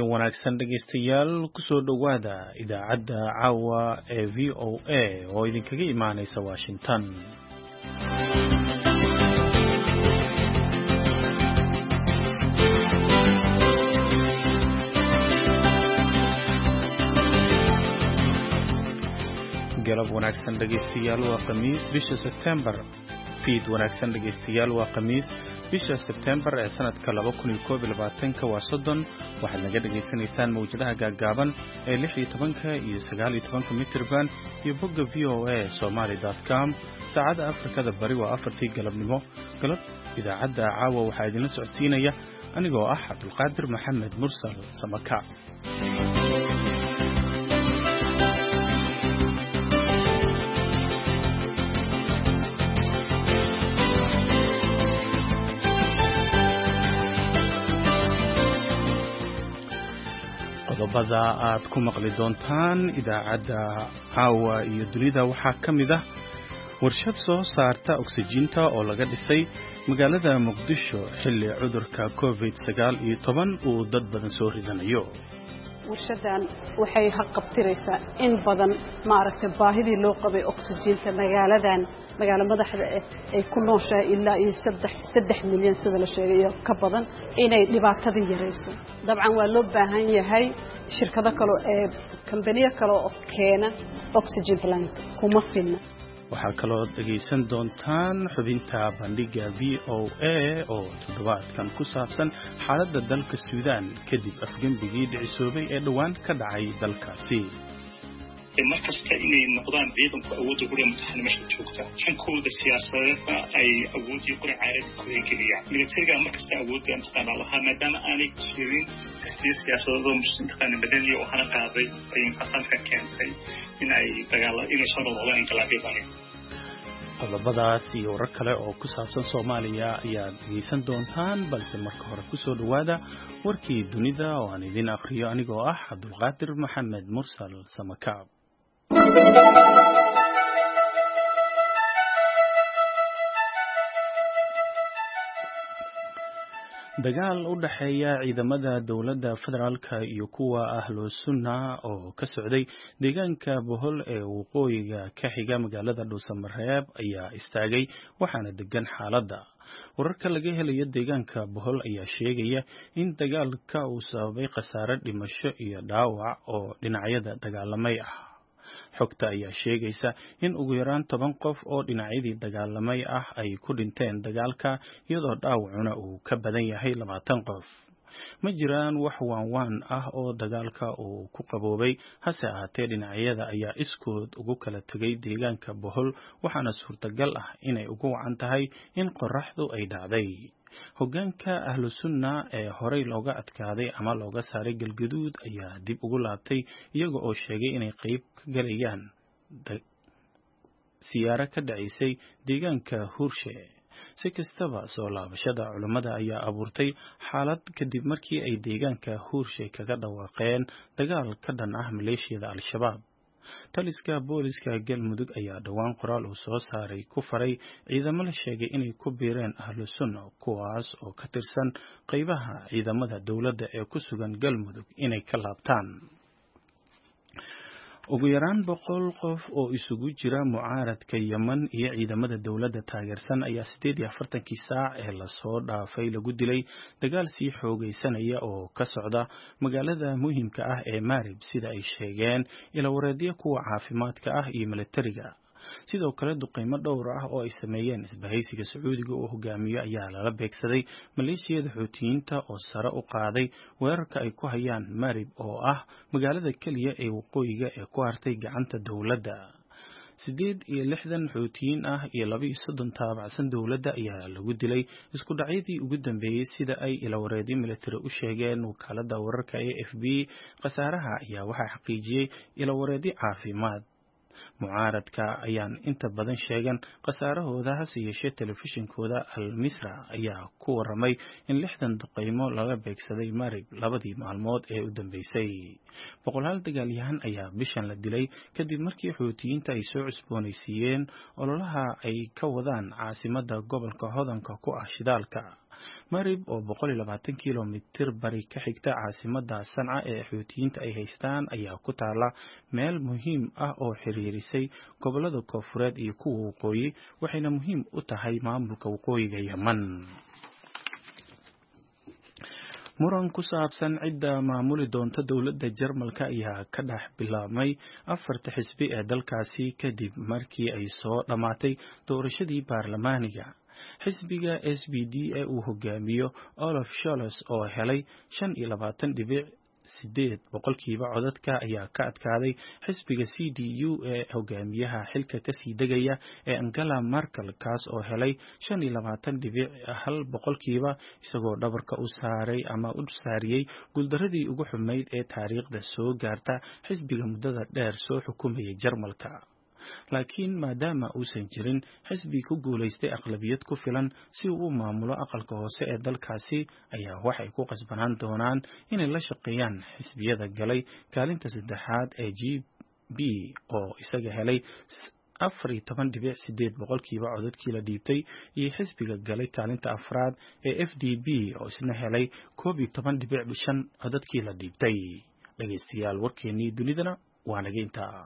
habeen wanaagsan dhegaystayaal kusoo dhowaada idaacadda caawa ee VOA oo idinkaga imaanaysa Washington. galab wanaagsan dhegaystayaal waa Khamiis bisha September. fiid wanaagsan dhegaystayaal waa Khamiis bisha September ee sanadka 2021 waa 30 waxaad naga dhageysanaysaan mawjadaha gaagaaban ee 16 iyo 19 mitir band iyo bogga voasomali.com. saacada Afrikada bari waa 4 galabnimo. galab idaacadda caawa waxaa idinla socodsiinaya anigoo ah Abdulqaadir Maxamed Mursal Samaka. qodobada aad ku maqli doontaan idaacadda caawa iyo dunida waxaa ka mid ah warshad soo saarta oksijiinta oo laga dhisay magaalada Muqdisho xilli cudurka COVID-19 uu dad badan soo ridanayo. warshadan waxay haqabtiraysaa in badan maaragtay baahidii loo qabay oksijiinta magaalo madaxda ay ku nooshahay ilaa iyo 3 milyan sida la sheegay ka badan inay dhibaatada yareyso. dabcan waa loo baahan yahay shirkado kale ee kambaniyo kale oo keena oxygen plant kuma filna. waxaa kaloo dhegaysan doontaan xubinta bandhiga VOA oo toddobaadkan ku saabsan xaaladda dalka Suudaan kadib afgembigii dhicisoobay ee dhawaan ka dhacay dalkaasi. markasta inay noqdaan ciidanku awoodda guriga madaxnimada joogta xankooda siyaasadeedna ay awoodii guriga caalamka ku geliyaan militariga markasta awoodda intaan lahaa maadaama aanay jirin siyaasadooda muslimiinta badaniyo oo hana qaaday ay qasanka keentay inay soo noqdaan inqilaabyada. qodobadaas iyo warar kale oo ku saabsan Soomaaliya ayaad dhegeysan doontaan, balse marka hore ku soo dhawaada warkii dunida oo aan idin akhriyo anigoo ah Abdulqaadir Maxamed Mursal Samaka. dagaal u dhaxeeya ciidamada dawladda federaalka iyo kuwa ahlu sunna oo ka socday deegaanka Bohol ee waqooyiga ka xiga magaalada Dhuusamareeb ayaa istaagay waxaana degan xaaladda. wararka laga helayo deegaanka Bohol ayaa sheegaya in dagaalka uu sababay khasaare dhimasho iyo dhaawac oo dhinacyada dagaalamay ah. xogta ayaa sheegaysa in ugu yaraan 10 qof oo dhinacyadii dagaalamay ah ay ku dhinteen dagaalka iyadoo dhaawacuna uu ka badan yahay 20 qof. ma jiraan wax waan ah oo dagaalka uu ku qaboobay, hase ahaatee dhinacyada ayaa iskood ugu kala tagay deegaanka Bohol waxaana suurtagal ah inay ugu wacan tahay in qorraxdu ay dhacday. hoggaanka ahlu sunna ee horey looga adkaaday ama looga saaray Galgaduud ayaa dib ugu laabtay iyaga oo sheegay inay qayb ka galayaan siyaaro ka dhacaysay deegaanka Hurshe. si kastaba soo laabashada culimada ayaa abuurtay xaalad kadib markii ay deegaanka Hurshe kaga dhawaaqeen dagaal ka dhan ah maleeshiyada Al-Shabaab. taliska booliska Galmudug ayaa dhawaan qoraal uu soo saaray ku faray ciidamo la sheegay inay ku biireen ahlu sunna kuwaas oo ka tirsan qaybaha ciidamada dawladda ee ku sugan Galmudug inay ka laabtaan. ugu yaraan 100 qof oo isugu jira mucaaradka Yemen iyo ciidamada dawladda taageersan ayaa 48 saac ee la soo dhaafay lagu dilay dagaal sii xoogaysanaya oo ka socda magaalada muhiimka ah ee Marib sida ay sheegeen ilawareedyo kuwa caafimaadka ah iyo militariga. sidoo kale duqeymo dhowr ah oo ay sameeyeen isbahaysiga Sacuudiga oo hogaamiyo ayaa lala beegsaday maleeshiyada Xuutiyiinta oo sare u qaaday weerarka ay ku hayaan Marib oo ah magaalada kaliya ee waqooyiga ee ku hartay gacanta dawladda. 68 Xuutiyiin ah iyo 32 taabacsan dawladda ayaa lagu dilay isku dhacyadii ugu dambeeyay sida ay ilawareedyo militari u sheegeen wakaaladda wararka AFP. khasaaraha ayaa waxaa xaqiijiyay ilawareedyo caafimaad. mucaaradka ayaan inta badan sheegan khasaarahooda, hase yeeshee telefishinkooda Al-Misra ayaa ku waramay in 60 duqeymo laga beegsaday Marib labadii maalmood ee u dambeysay. 100 dagaalyahan ayaa bishan la dilay kadib markii Xuutiyiinta ay soo cusboonaysiiyeen ololaha ay ka wadaan caasimadda gobolka hodanka ku ah shidaalka. Marib oo 120 kilomitir bari ka xigta caasimadda Sanca ee Xuutiyiinta ay haystaan ayaa ku taala meel muhiim ah oo xiriirisay gobollada Koonfureed iyo kuwa waqooyi waxayna muhiim u tahay maamulka waqooyiga Yemen. muran ku saabsan cidda maamuli doonta dowladda Jarmalka ayaa ka dhex bilaabmay afarta xisbi ee dalkaasi kadib markii ay soo dhamaatay doorashadii baarlamaaniga. xisbiga SPD ee uu hogaamiyo Olaf Scholz oo helay 25.8% codadka ayaa ka adkaaday xisbiga CDU ee hogaamiyaha xilka kasii degaya ee Angela Merkel kaas oo helay 25.1% isagoo dhabarka u saariyay guuldaradii ugu xumeyd ee taariikhda soo gaarta xisbiga muddada dheer soo xukumayay Jarmalka. laakiin maadaama uusan jirin xisbi ku guuleystay aqlabiyad ku filan si uu u maamulo aqalka hoose ee dalkaasi ayaa waxay ku qasbanaan doonaan inay la shaqeeyaan xisbiyada galay kaalinta saddexaad ee GB oo isaga helay 14.8% codadkii la dhiibtay iyo xisbiga galay kaalinta afraad ee FDP oo isna helay 11.5% codadkii la dhiibtay. dhageystayaal warkeenii dunidana waa naga intaa.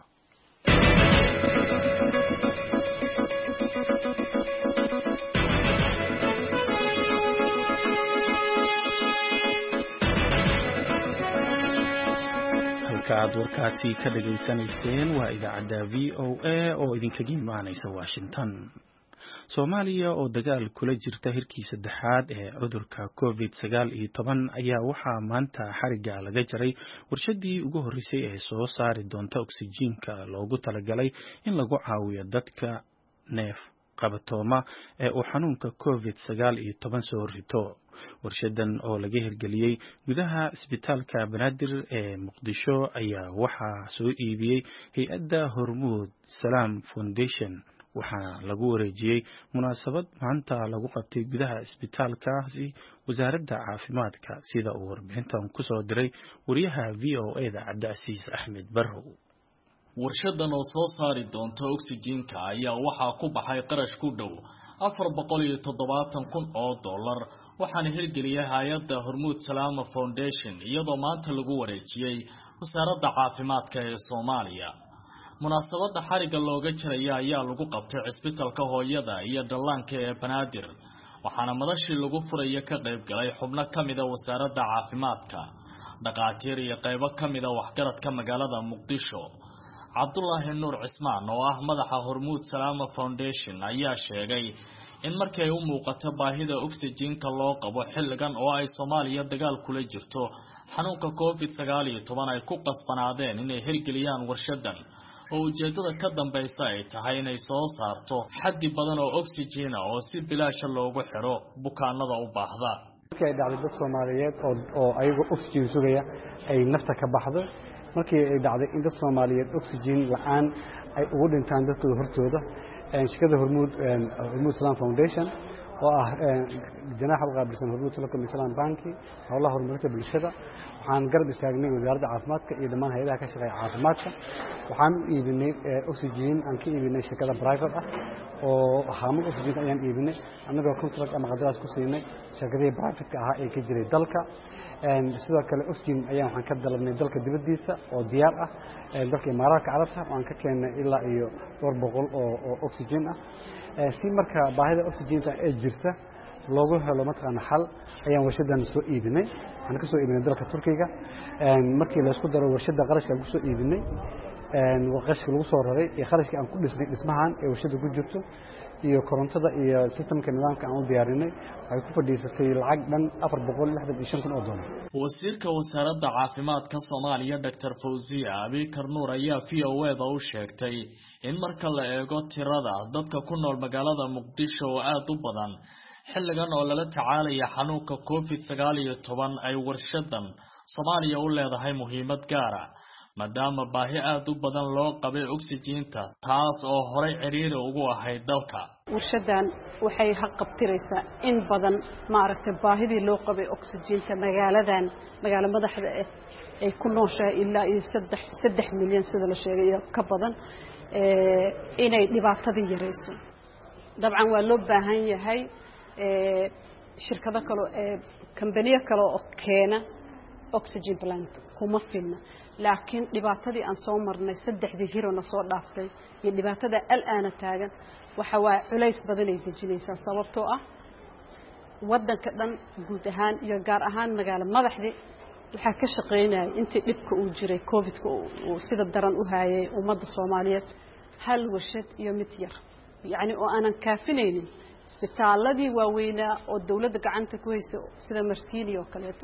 halkaad warkaasi ka dhageysanayseen waa idaacadda VOA oo idinkaga imaanaysa Washington. Soomaaliya oo dagaal kula jirta hirkii saddexaad ee cudurka COVID-19 ayaa waxaa maanta xariga laga jaray warshadii ugu horeysay ee soo saari doonta oksijiinka loogu talagalay in lagu caawiyo dadka neef qabatooma ee uu xanuunka COVID-19 soo rito. warshadan oo laga hirgeliyay gudaha isbitaalka Banaadir ee Muqdisho ayaa waxaa soo iibiyay hay'adda Hormuud Salaam Foundation waxaana lagu wareejiyay munaasabad maanta lagu qabtay gudaha isbitaalkaasi wasaaradda caafimaadka sida uu warbixintan ku soo diray wariyaha VOA-da Cabdicasiis Axmed Barrow. warshadan oo soo saari doonta oksijiinka ayaa waxaa ku baxay qarash ku dhow $470,000 waxaana hirgeliyay hay'adda Hormuud Salaam Foundation iyadoo maanta lagu wareejiyay wasaaradda caafimaadka ee Soomaaliya. munaasabada xariga looga jiray ayaa lagu qabtay isbitaalka hooyada iyo dhallaanka ee Banaadir waxaana madashii lagu furay ka qayb galay xubno kamid ah wasaaradda caafimaadka, dhaqaatiir iyo qaybo kamid ah waxgaradka magaalada Muqdisho. Cabdullaahi Nuur Cismaan oo ah madaxa Hormuud Salaam Foundation ayaa sheegay in markii ay u muuqato baahida oksijiinka loo qabo xilligan oo ay Soomaaliya dagaal kula jirto xanuunka COVID-19 ay ku qasbanaadeen inay hirgeliyaan warshadan oo ujeedada ka dambaysa ay tahay inay soo saarto xaddi badan oo oksijiin ah oo si bilaash loogu xiro bukaanada u baahda. markii ay dhacday dad Soomaaliyeed oo ayagu oksijiin sugaya ay nafta ka baxdo, markii ay dhacday in dad Soomaaliyeed oksijiin la'aan ay ugu dhintaan dadkooda hortooda, shirkadda Hormuud Salaam Foundation oo ah janaxa u qaabilsan Hormuud Salaam Banki howlaha horumarinta bulshada, waxaan garab istaagnay wasaaradda caafimaadka iyo dhammaan hay'adaha ka shaqeeya caafimaadka. waxaan iibinay oksijiin aan ka iibinay shirkada private ah oo haamad oksijiin ayaan iibinay annagoo contract ama qadaraas ku siinay shirkadihii private ahaa ee ka jiray dalka. sidoo kale oksijiin ayaan waxaan ka dalabnay dalka dibadiisa oo diyaar ah, dalka Imaaraadka Carabta waan ka keenay ilaa iyo 200 oo oksijiin ah. si marka baahida oksijiinta ay jirta loogu helo matqana xal ayaan warshadan soo iibinay. waxaan ka soo iibinay dalka Turkiga. markii la isku daro warshada qarashka lagu soo iibinay waqashka lagu soo raray ee qarashka aan ku dhisnay dhismahan ee warshada ku jirto iyo korontada iyo sistemka nidaamka aan u diyaarinay waxay ku fadhiisatay lacag dhan $465,000. wasiirka wasaaradda caafimaadka Soomaaliya Dr. Fawziya Abikar Nuur ayaa VOA-da u sheegtay in marka la eego tirada dadka ku nool magaalada Muqdisho oo aad u badan xilligan oo lala tacaalaya xanuunka COVID-19 ay warshadan Soomaaliya u leedahay muhiimad gaar ah maadaama baahi aad u badan loo qabay oksijiinta taas oo horey ciriiri ugu ahayd dalka. warshadan waxay qabtiraysaa in badan baahidii loo qabay oksijiinta magaala madaxda ay ku nooshahay ilaa iyo 3 milyan sida la sheegay ka badan inay dhibaatadii yareyso. dabcan waa loo baahan yahay shirkado kale kambaniyo kale oo keena oxygen plant kuma filna laakiin dhibaatadii aan soo marnay 3 hirona soo dhaaftay iyo dhibaatada al'aana taagan waxa waa culays badan ay dejinaysaa sababtoo ah wadanka dhan guud ahaan iyo gaar ahaan magaalada madaxdii waxa ka shaqeynay intii dhibka uu jiray covid-ka uu sida daran u haayay ummadda Soomaaliyeed hal warshad iyo mid yar yani oo aanan kaafinaynin isbitaaladii waaweynaa oo dawladda gacanta ku hayso sida Martiini oo kaleeto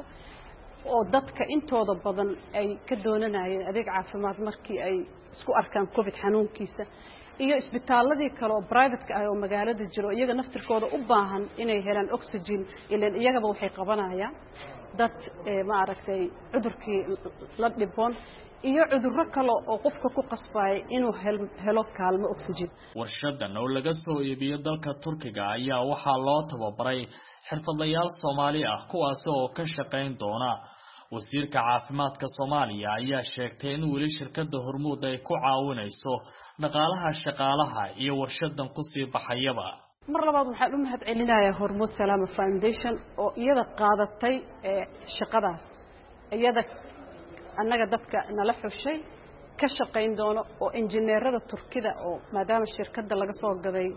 oo dadka intooda badan ay ka doonanayeen adeeg caafimaad markii ay isku arkaan covid xanuunkiisa iyo isbitaaladii kale oo private ah oo magaalada jiro iyaga naftirkooda u baahan inay helaan oxygen ilaan iyagaba waxay qabanayaan dad ma aragtay cudurkii la dhiboon iyo cudurro kale oo qofka ku qasbay inuu helo kaalmo oxygen warshadan oo laga soo iibiyo dalka Turkiga ayaa waxaa loo tababaray xirfadlayaal Soomaali ah kuwaas oo ka shaqeyn doona wasiirka caafimaadka Soomaaliya ayaa sheegtay in wali shirkadda Hormuud ay ku caawinayso dhaqaalaha shaqaalaha iyo warshadan ku sii baxayaba mar labaad waxaan u mahad celinayaa Hormuud Salaama Foundation oo iyada qaadatay shaqadaas iyada annaga dadka nala xushay ka shaqeyn doono oo injineerada Turkida oo maadaama shirkadda laga soo gaday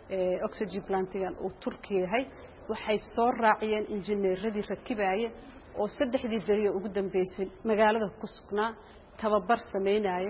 oxygen plantigan oo Turkiga yahay waxay soo raaciyeen injineeradii rakibaaya oo 3 bariyo ugu dambeysay magaalada ku sugnaa tababar sameynaayo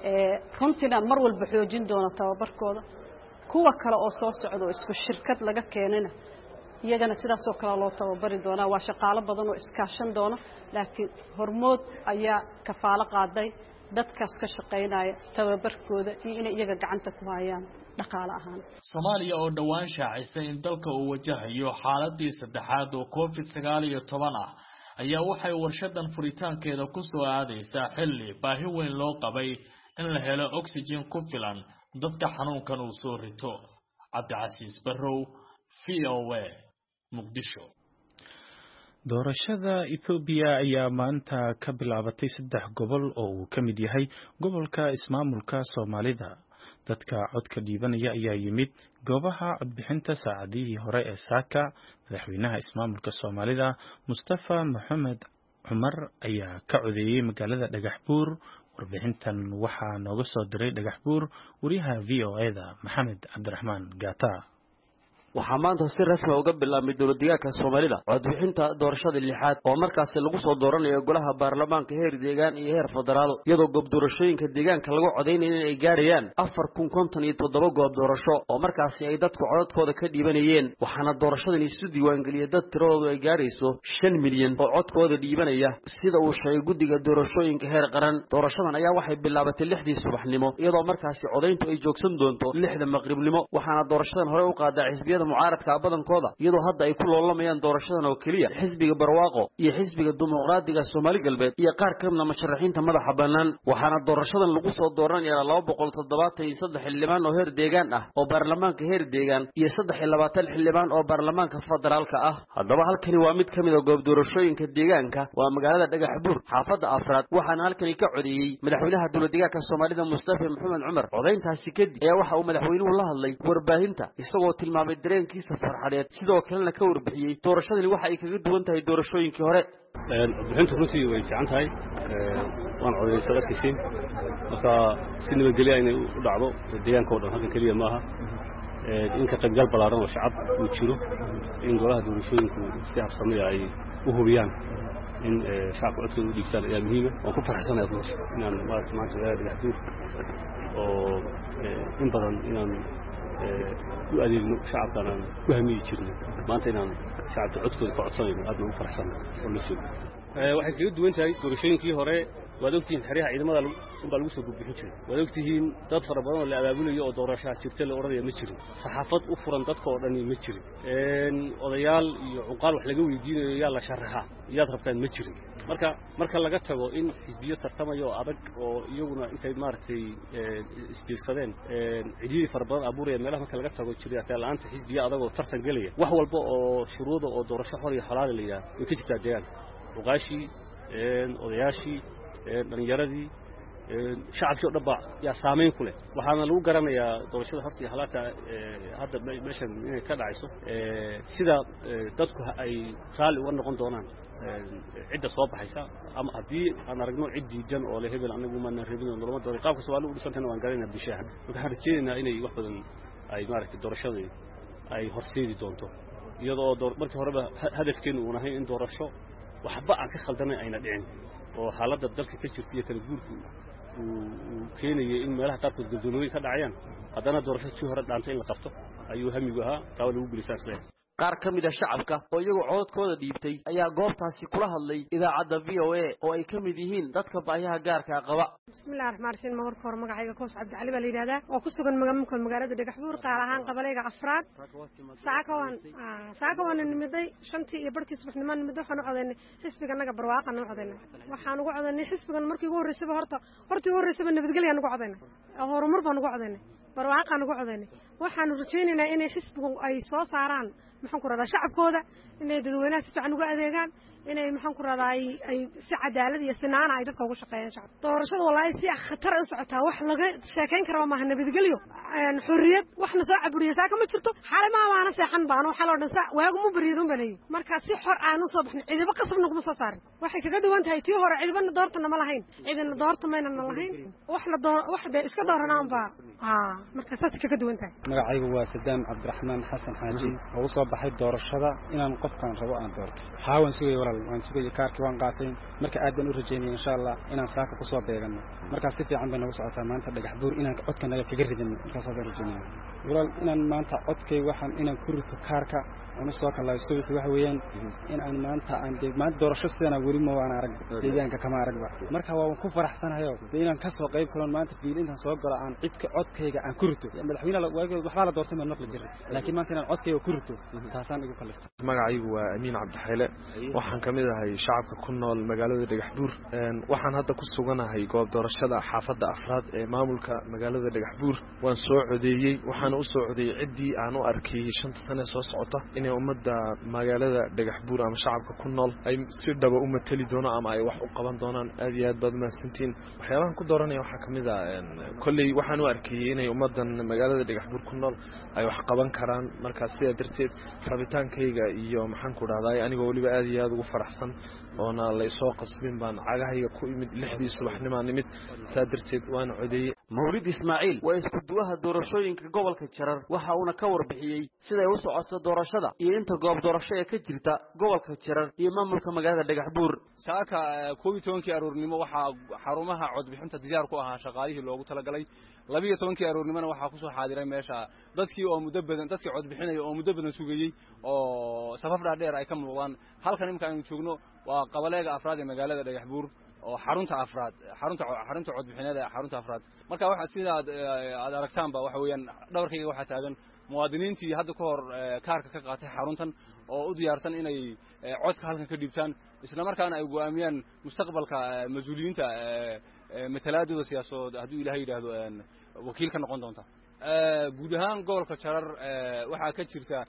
runtina mar walba xoojin doona tababarkooda kuwa kale oo soo socdo isku shirkad laga keenana iyagana sidaas oo kale loo tababari doona waa shaqaale badan oo iskaashan doona laakiin Hormuud ayaa kafaalo qaaday dadkaas ka shaqeynaya tababarkooda iyo inay iyaga gacanta ku hayaan dhaqaale ahaan Soomaaliya oo dhawaan shaacisay in dalka uu wajahayo xaaladii saddexaad oo COVID-19 ah ayaa waxay warshadan furitaankeeda ku soo aadaysaa xilli baahi weyn loo qabay in la helo oxygen ku filan dadka xanuunkan uu soo rito Cabdicasiis Barrow VOA Muqdisho doorashada Ethiopia ayaa maanta ka bilaabatay 3 gobol oo uu ka mid yahay gobolka ismaamulka Soomaalida dadka codka dhiibanaya ayaa yimid goobaha codbixinta saacadihii hore ee saaka madaxweynaha ismaamulka Soomaalida Mustafa Maxamed Cumar ayaa ka codeeyay magaalada Dhagaxbuur warbixintan waxaa nooga soo diray Dhagaxbuur wariyaha VOA-da Maxamed Cabdiraxmaan Gaata waxaa maanta si rasmi ah uga bilaabmay dowladdeegaanka Soomaalida codbixinta doorashada lixaad oo markaas lagu soo dooranayo golaha baarlamaanka heer deegaan iyo heer federaal iyadoo goob doorashooyinka deegaanka lagu codeynayay in ay gaarayaan 4,057 goob doorasho oo markaas ay dadku codadkooda ka dhiibanayeen waxaana doorashadan isu diiwaangeliyay dad tiradoodu ay gaarayso 5 milyan oo codkooda dhiibanaya sida uu sheegay guddiga doorashooyinka heer qaran doorashadan ayaa waxay bilaabatay 6 subaxnimo iyadoo markaas codeyntu ay joogsan doonto 6 maqribnimo waxaana doorashadan hore u qaaday xisbiyada mucaaradka badankooda iyadoo hadda ay ku loolamayaan doorashadan oo kaliya xisbiga barwaaqo iyo xisbiga dimuqraadiga Soomaali galbeed iyo qaar ka mid ah musharaxiinta madaxa banaan waxaana doorashadan lagu soo dooranayaa 273 xildhibaan oo heer deegaan ah oo baarlamaanka heer deegaan iyo 23 xildhibaan oo baarlamaanka federaalka ah haddaba halkani waa mid ka mid ah goob doorashooyinka deegaanka waa magaalada Dhagaxbuur xaafadda afraad waxaana halkani ka codeeyay madaxweynaha dowladdeegaanka Soomaalida Mustafa Maxamed Cumar codeyntaasi kadib ayaa waxa uu madaxweynuhu la hadlay warbaahinta isagoo tilmaamay dareenkiisa farxadeed sidoo kalena ka warbixiyay doorashadani waxa ay kaga duwan tahay doorashooyinkii hore bixintu runtii way fiican tahay waan codeysay dadkiisii marka si nabadgelyo inay u dhacdo deegaanka oo dhan halkan kaliya maaha in ka qaybgal balaaran oo shacab uu jiro in golaha doorashooyinku si habsami ay u hubiyaan in shacabku codkooda u dhiibtaan ayaa muhiim ah waan ku faraxsanahay runtii inaan maanta Dhagaxbuur oo in badan inaan u adeegno shacabkana ku hamiyi jirnay maanta inaan shacabka codkooda ka codsanayno aad ugu faraxsanahay oo la soo waxay kaga duwan tahay doorashooyinkii hore waad ogtihiin xariixa ciidamada lagu soo gudbixin jiray waad ogtihiin dad fara badan oo la abaabulayo oo doorasho jirta la oranaya ma jirin saxaafad u furan dadka oo dhan ma jirin odayaal iyo cuqaal wax laga weydiinayo yaa la sharaxa yaad rabtaan ma jirin marka laga tago in xisbiyo tartamayo adag oo iyaguna intay maartay isbiirsadeen cidii fara badan abuuraya meelaha marka laga tago jiray taa laanta xisbiyo adag oo tartan galaya wax walba oo shuruudo oo doorasho xor iyo xalaal la yahay way ka jirtaa deegaanka uqaashi odayaashii dhalinyaradii shacabkii oo dhanba yaa saameyn ku leh waxaana lagu garanayaa doorashada horta iyo halaata hadda meeshan inay ka dhacayso sida dadku ay raalli uga noqon doonaan cidda soo baxaysa ama haddii aan aragno cid diidan oo le hebel anagu maana rabin oo noloma doonay qaabka Soomaalidu u dhisantayna waan garanaynaa bishaha waxaan rajaynaynaa inay wax badan ay maaragtay doorashada ay horseedi doonto iyadoo markii horeba hadafkeenu uu ahay in doorasho waxba aan ka khaldanay ayna dhicin oo xaaladda dalka ka jirta iyo kala guurku uu keenayay in meelaha qaarkood guddoomiyay ka dhacayaan haddana doorashadii hore dhaantay in la qabto ayuu hamigu ahaa taa lagu guulaysan sax qaar ka mid ah shacabka oo iyagu codadkooda dhiibtay ayaa goobtaasi kula hadlay idaacadda VOA oo ay ka mid yihiin dadka baahiyaha gaarka ah qaba bismillaahir rahmaanir rahiim marka hore magacayga Koos Cabdi Cali baa la yiraahdaa oo ku sugan magaalada Dhagaxbuur qaar ahaan qabalayga afraad saakawan nimiday shantii iyo barkii subaxnimo nimiday waxaan u codeynay xisbiga naga barwaaqan u codeynay waxaan ugu codeynay xisbigan markii ugu horeysay nabadgelyo aan ugu codeynay horumar baan ugu codeynay barwaaqan ugu codeynay waxaan rajaynaynaa inay xisbigu ay soo saaraan maxaan ku radaa shacabkooda inay dadweynaha si fiican uga adeegaan inay maxaan ku radaa ay si cadaalad iyo sinaan ay dadka ugu shaqeeyaan shacab doorashada wallahi si khatar ah u socotaa wax laga sheekayn karo ma aha nabadgelyo xurriyad waxna soo caburiyo saaka ma jirto xalay ma waana seexan baan waxa loo dhan waagu mu bariidun banay marka si xor aan u soo baxnay ciidaba qasabna kuma soo saarin waxay kaga duwan tahay tii hore ciidana doortana ma lahayn ciidana doorta mayna lahayn wax bay iska dooranaan ba marka saas kaga duwan tahay magacaygu waa Sadam Cabdiraxmaan Xasan Xaaji oo soo baxay doorashada inaan qofkan rabo aan doorto haawan sugay walaal waan sugay kaarkii waan qaatay marka aad baan u rajeynay insha Allah inaan saaka ku soo beegano marka si fiican baan ugu socotaa maanta Dhagaxbuur inaan codkan naga kaga ridin marka saas rajeynay walaal inaan maanta codkay waxaan inaan ku rito kaarka أنا سواك الله يسوي في واحد وين إن أنا ما أنت دور شو سنة وري ما أنا أرجع ديجان كمان أرجع مركها وكفر أحسن هيو دينا كسر قريب كلام ما أنت في إنت سواك قال عن عد عد كيجا عن كرتو يعني الحين لو واجد بحالة دورت من النقل الجري لكن ما كان عد كيجا وكرتو تحسن يقول خلص ما عيب وأمين عبد الحلال وحن كمية هاي شعب كنا المجال اللي يحضر وحن هذا قصة جنا هاي جواب دور الشدة حافظ أفراد مامل كمجال اللي يحضر وانسعودي وحن أسعودي عدي عنو أركي شنت سنة صوصعته إن ummadda magaalada Dhagaxbuur ama shacabka ku nool ay si dhab ah u matali doonaan ama ay wax u qaban doonaan aad iyo aad baad mahadsantiin waxyaabahan ku dooranaya waxa kamid ah kulli waxaan u arkay inay ummadan magaalada Dhagaxbuur ku nool ay wax qaban karaan markaas sida darteed rabitaankayga iyo maxaan ku raadayay anigoo waliba aad iyo aad ugu faraxsan oona la soo qasbin baan cagahayga ku imid 6 subaxnimo nimid saa darteed waan codeeyay Mawlid Ismaaciil waa isku duwaha doorashooyinka gobolka Jarar waxa uu ka warbixiyay sida ay u socoto doorashada iyo inta goob doorasho ee ka jirta gobolka Jarar iyo maamulka magaalada Dhagaxbuur saaka 12 aroornimo waxa xarumaha codbixinta diyaar ku ahaa shaqaalihii loogu talagalay 12 aroornimona waxa ku soo xaadiray meesha dadkii oo muddo badan dadkii codbixinaya oo muddo badan sugayay oo safaf dheer ay ka muuqdaan halkan imka aynu joogno waa qabalayga afraad ee magaalada Dhagaxbuur oo xarunta codbixinada xarunta afraad marka waxa sida aad aragtaan ba waxa weeyaan dhawarkayga waxa taagan muwaadiniintii hadda ka hor kaarka ka qaatay xaruntan oo u diyaarsan inay codka halkan ka dhibtaan isla markaana ay go'aamiyaan mustaqbalka mas'uuliyiinta matalaadooda siyaasadeed haddii Ilaahay yiraahdo wakiil ka noqon doonta guud ahaan gobolka Jarar waxa ka jirta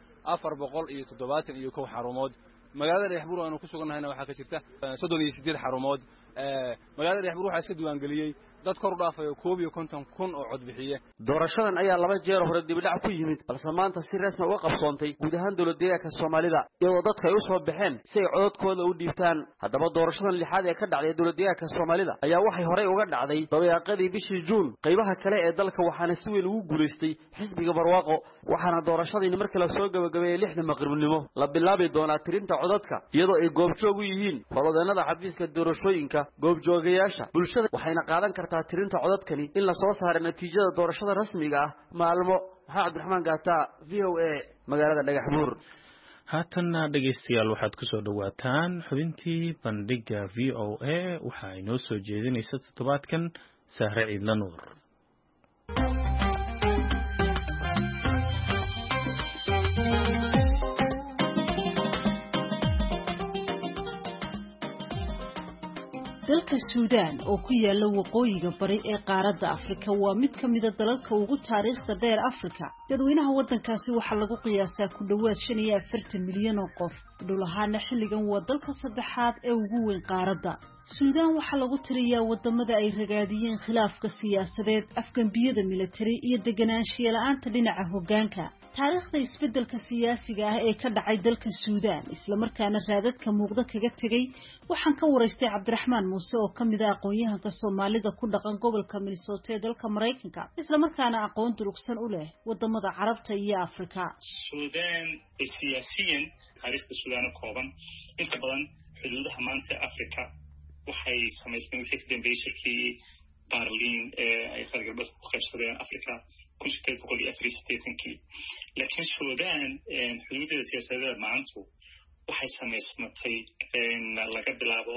470 xarumood magaalada Dhagaxbuur aanu ku sugannahayna waxa ka jirta 38 xarumood magaalada Dhagaxbuur waxa iska diiwaan galiyay dad kor u dhaafayo 51,000 oo cod bixiye doorashadan ayaa laba jeer hore dib u dhac ku yimid balse maanta si rasmi ah u qabsoontay guud ahaan dawladdeegaanka Soomaalida iyadoo dadka ay u soo baxeen si ay codadkooda u dhiibtaan haddaba doorashadan lixaad ee ka dhacday dawladdeegaanka Soomaalida ayaa waxay hore uga dhacday dabayaaqadii bishii Juun qaybaha kale ee dalka waxaana si weyn ugu guuleystay xisbiga barwaaqo waxaana doorashadii markii la soo gabagabeeyay 6 maqribnimo la bilaabi doonaa tirinta codadka iyadoo ay goobjoog u yihiin howlwadeennada xafiiska doorashooyinka goobjoogayaasha bulshada waxayna qaadan kartaa tirinta codadkani in la soo saaray natiijada doorashada rasmiga ah maalmo waxa Cabdiraxmaan Gaata VOA magaalada Dhagaxbuur haatanna dhageystayaal waxaad ku soo dhawaataan xubintii bandhiga VOA waxa ay noo soo jeedinaysaa toddobaadkan Sahre Ciidla Nuur dalka Suudaan oo ku yaala waqooyiga bari ee qaaradda Afrika waa mid ka mid ah dalalka ugu taariikhda dheer Afrika dadweynaha waddankaasi waxa lagu qiyaasaa ku dhawaad 45 milyan oo qof dhul ahaana xilligan waa dalka saddexaad ee ugu weyn qaaradda suudaan waxaa lagu tiriyaa wadamada ay ragaadiyeen khilaafka siyaasadeed, afgambiyada militari iyo deganaanshiya la'aanta dhinaca hoggaanka. taariikhda isbeddelka siyaasiga ah ee ka dhacay dalka suudaan isla markaana raadadka muuqda kaga tegay waxaan ka waraystay cabdiraxmaan muuse oo ka mid ah aqoon-yahanka Soomaalida ku dhaqan gobolka Minnesota ee dalka Mareykanka isla markaana aqoon durugsan u leh wadamada Carabta iyo Afrika. Suudaan siyaasiyan taariikhda Suudaan kooban inta badan xuduudaha maanta Afrika waxay samaysmeen wixii ka dambeeyay shirkii Berlin ay reer galbeedka ku qaybsadeen Afrika 1984 laakiin Suudaan xuduudeeda siyaasadeed maanta waxay samaysmatay laga bilaabo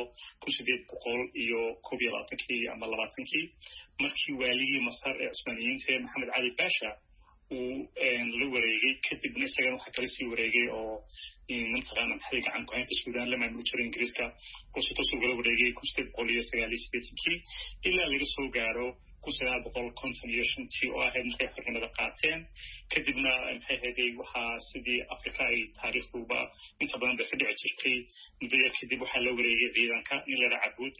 1821 ama 20 markii waaligii Masar ee Cusmaaniyiinta Maxamed Cali Baasha uu la wareegay kadibna isagana waxa kala sii wareegay oo intaqaana maxay gacan ku haynta Suudaan lama military Ingiriiska oo si toos ah uga wareegay 1989 ilaa laga soo gaaro 1955 oo ahayd markay xornimada qaateen kadibna maxay ahayd waxa sidii Afrika ay taariikhduba inta badan ka dhici jirtay muddo kadib waxa la wareegay ciidanka in la raacbuud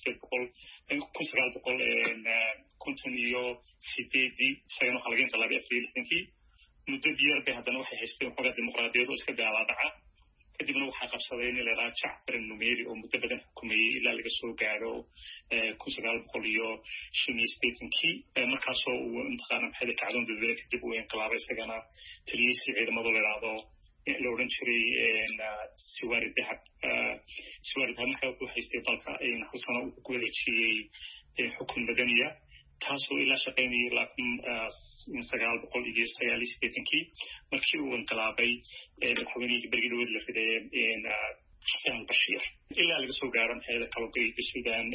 1958 sayno halgeyn talaabay 60 muddo yar bay haddana waxay haysteen xogaa dimuqraadiyad oo iska daalaadaca kadibna waxaa qabsaday in la raaco Jacfar al-Numeri oo muddo badan xukumayay ilaa laga soo gaaro 1985 markaasoo uu intaqaana maxay kacdoon dadweyne kadib uu inqilaabay isagana taliyay ciidamada la yiraahdo la oran jiray Siwaari Dahab markaa uu haystay dalka in hal sano uu ku wareejiyay xukun madaniya taasoo ilaa shaqeynayay 1989 markii uu inqilaabay madaxweynihii berigii la riday Xasan al-Bashir ilaa laga soo gaaran hay'adda kalluunka Suudaan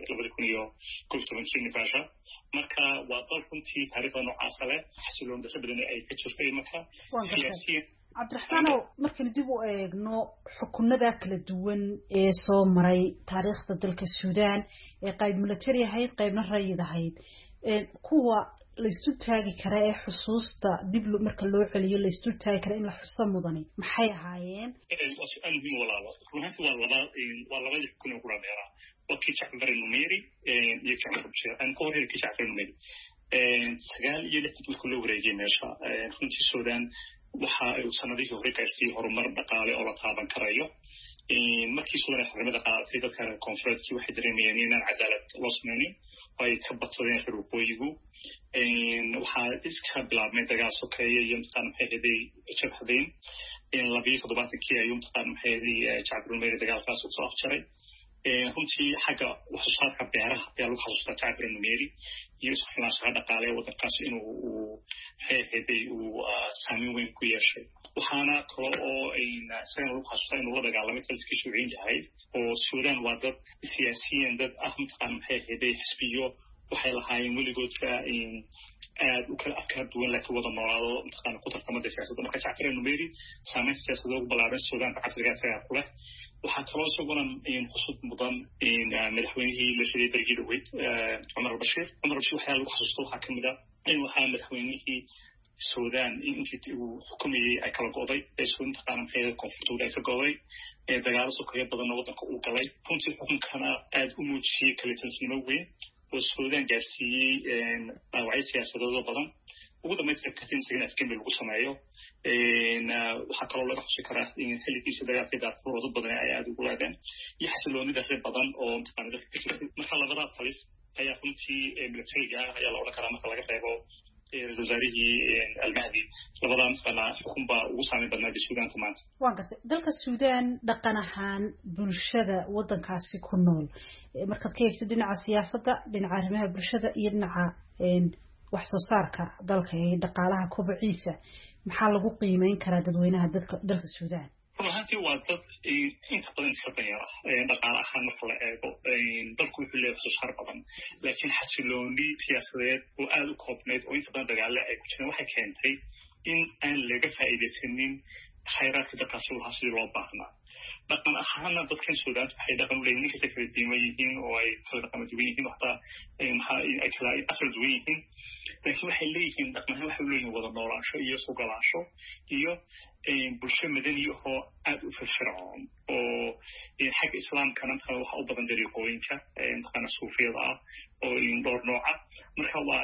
2011 Nifasha marka waa dal runtii taariikhda noocaas leh xasiloon dadka badan ay ka jirtay marka siyaasiyiin cabdiraxmaan markaan dib u eegno xukunada kala duwan ee soo maray taariikhda dalka Suudaan ee qayb military ahayd qaybna rayid ahayd kuwa la isu taagi kara ee xusuusta dib marka loo celiyo la isu taagi kara in la xuso mudani maxay ahaayeen su'aal muhiim walaalo runtii waa laba xukun oo kala dheera wakii Jacfar al-Numeri iyo Jacfar al-Bashir aan ku horeeyay Jacfar al-Numeri sagaal iyo lix markii loo wareegay meesha runtii Suudaan waxa ay sanadihii hore gaarsiiyay horumar dhaqaale oo la taaban karayo markii Suudaan xornimada qaadatay dadka konfederaalka waxay dareemayeen inaan cadaalad loo sameeyay ay ka badsadeen reer waqooyigu waxaa iska bilaabmay dagaal sokeeye iyo intaqaan maxay ahayd jabhadeen in 27 ayuu intaqaan maxay ahayd Jacfar al-Numeri dagaalkaas u soo afjaray runtii xagga wax soo saarka beeraha ayaa lagu xasuustaa Jacfar al-Numeri iyo isku filnaanshaha dhaqaale waddankaas inuu maxay ahayd uu saameyn weyn ku yeeshay waxaana kale oo isaga lagu xasuustaa inuu la dagaalamay dalkii Shuuciin yahay oo Suudaan waa dad siyaasiyiin dad ah intaqaan maxay ahayd xisbiyo waxay lahaayeen weligoodka aad u kala afkaar duwan laakiin wada noolaado intaqaan ku tartamada siyaasadda marka Jacfar al-Numeri saameyn siyaasadeed ugu ballaaran Suudaanka casriga ah ku leh waxaa kaloo isaguna xusud mudan madaxweynihii la shiray berigii dhaweyd Umar al-Bashir waxaa lagu xasuusto waxaa ka mid ah in waxaa madaxweynihii Suudaan intii uu xukumayay ay kala go'day Suudaan intaqaan maxay koonfurta ay ka go'day dagaalo sokeeye badan oo waddanka uu galay runtii xukunkana aad u muujiyay kalitanimo weyn oo Suudaan gaarsiiyey dhaawacyo siyaasadeed badan ugu dambeyntii katin sigana afgembi lagu sameeyo waxaa kaloo laga xusi karaa in xilligiisa dagaalkii Darfur dad badan ay aad ugu laadeen iyo xasiloonida reer badan oo intaqaan dadka ka jirtay marka labada talis ayaa runtii militariga ayaa la odhan karaa marka laga reebo wasaarihii al-Mahdi labadan sana xukun baa ugu saameyn badnaa Suudaan maanta waan gartay dalka Suudaan dhaqan ahaan bulshada waddankaasi ku nool markaad ka eegto dhinaca siyaasadda dhinaca arrimaha bulshada iyo dhinaca wax soo saarka dalka ee dhaqaalaha kobciisa maxaa lagu qiimeyn karaa dadweynaha dalka Suudaan runtii waa dad inta badan iska danyar ah dhaqaale ahaan marka la eego dalku wuxuu leeyahay soo saar badan laakiin xasilooni siyaasadeed oo aad u koobneyd oo inta badan dagaalo ay ku jireen waxay keentay in aan laga faa'iidaysanin khayraadka dalkaas lahaa sidii loo baahnaa dhaqan ahaana dadkan Suudaan waxay dhaqan u leeyihiin inkastoo kala duwan yihiin oo ay kala dhaqan duwan yihiin waxta ay kala asal duwan yihiin laakiin waxay leeyihiin dhaqanaha waxay leeyihiin wada noolaansho iyo sugalaasho iyo bulsho madani oo aad u firfircoon oo xagga islaamkana waxa u badan dariiqooyinka dhaqana suufiyada ah oo dhowr nooca marka waa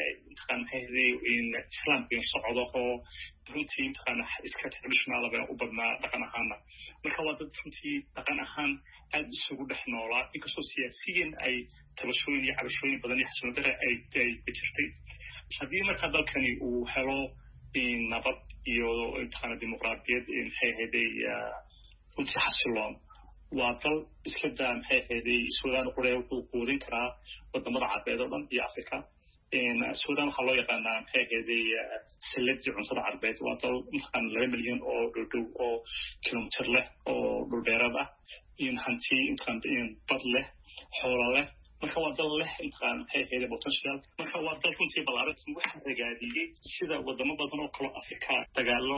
islaamka socdo oo runtii iska traditional baa u badnaa dhaqan ahaana marka waa dad runtii dhaqan ahaan aad isugu dhex noolaa inkastoo siyaasiyiin ay tabashooyin iyo cabashooyin badan iyo xasuulo dare ay jirtay haddii marka dalkani uu helo nabad iyo dimuqraadiyad maxay ahaydey runtii xasiloon waa dal iska daa maxay ahaydey suudaan quree wuxuu quudin karaa wadamada carbeed oo dhan iyo africa suudaan waxaa loo yaqaanaa maxay ahaydey saladii cuntada carbeed waa dal 2 milyan oo dhowdhow oo kilomitir leh oo dhulbeereed ah hanti bad leh xoolo leh marka waa dal leh maxay ahaydey potential marka waa dal runtii ballaaran waxa ragaadiyey sida wadamo badan oo kale Afrika dagaalo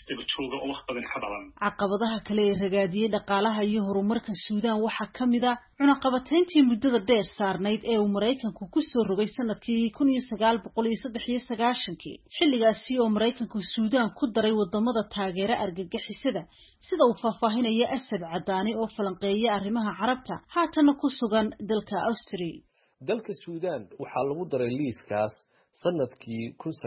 caqabadaha kale ee ragaadiyey dhaqaalaha iyo horumarka Suudaan waxaa ka mid ah cunaqabatayntii muddada dheer saarnayd ee uu Mareykanku ku soo rogay sanadkii 1993 xilligaasi oo Mareykanku Suudaan ku daray wadamada taageera argagixisada sida uu faahfaahinaya Asad Cadaani oo falanqeeya arrimaha Carabta haatana ku sugan dalka Austria dalka Suudaan waxaa lagu daray liiskaas sanadkii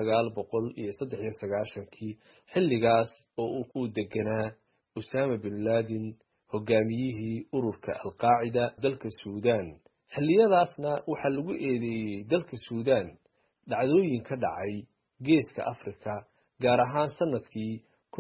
1993 xilligaas oo uu ku deganaa Osama bin Laden hogaamiyihii ururka Al-Qaacida dalka Suudaan xilliyadaasna waxaa lagu eedeeyay dalka Suudaan dhacdooyin ka dhacay geeska Afrika gaar ahaan sanadkii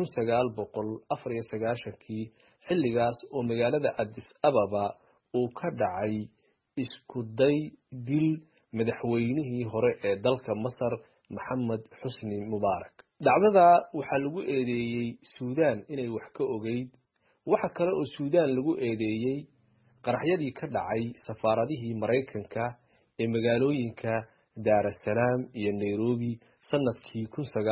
1994 xilligaas oo magaalada Addis Ababa uu ka dhacay isku day dil madaxweynihii hore ee dalka Masar Maxamed Xusni Mubaarak dhacdada waxaa lagu eedeeyay Suudaan inay wax ka ogeyd waxa kale oo Suudaan lagu eedeeyay qaraxyadii ka dhacay safaaradihii Mareykanka ee magaalooyinka Dar es Salaam iyo Nairobi sanadkii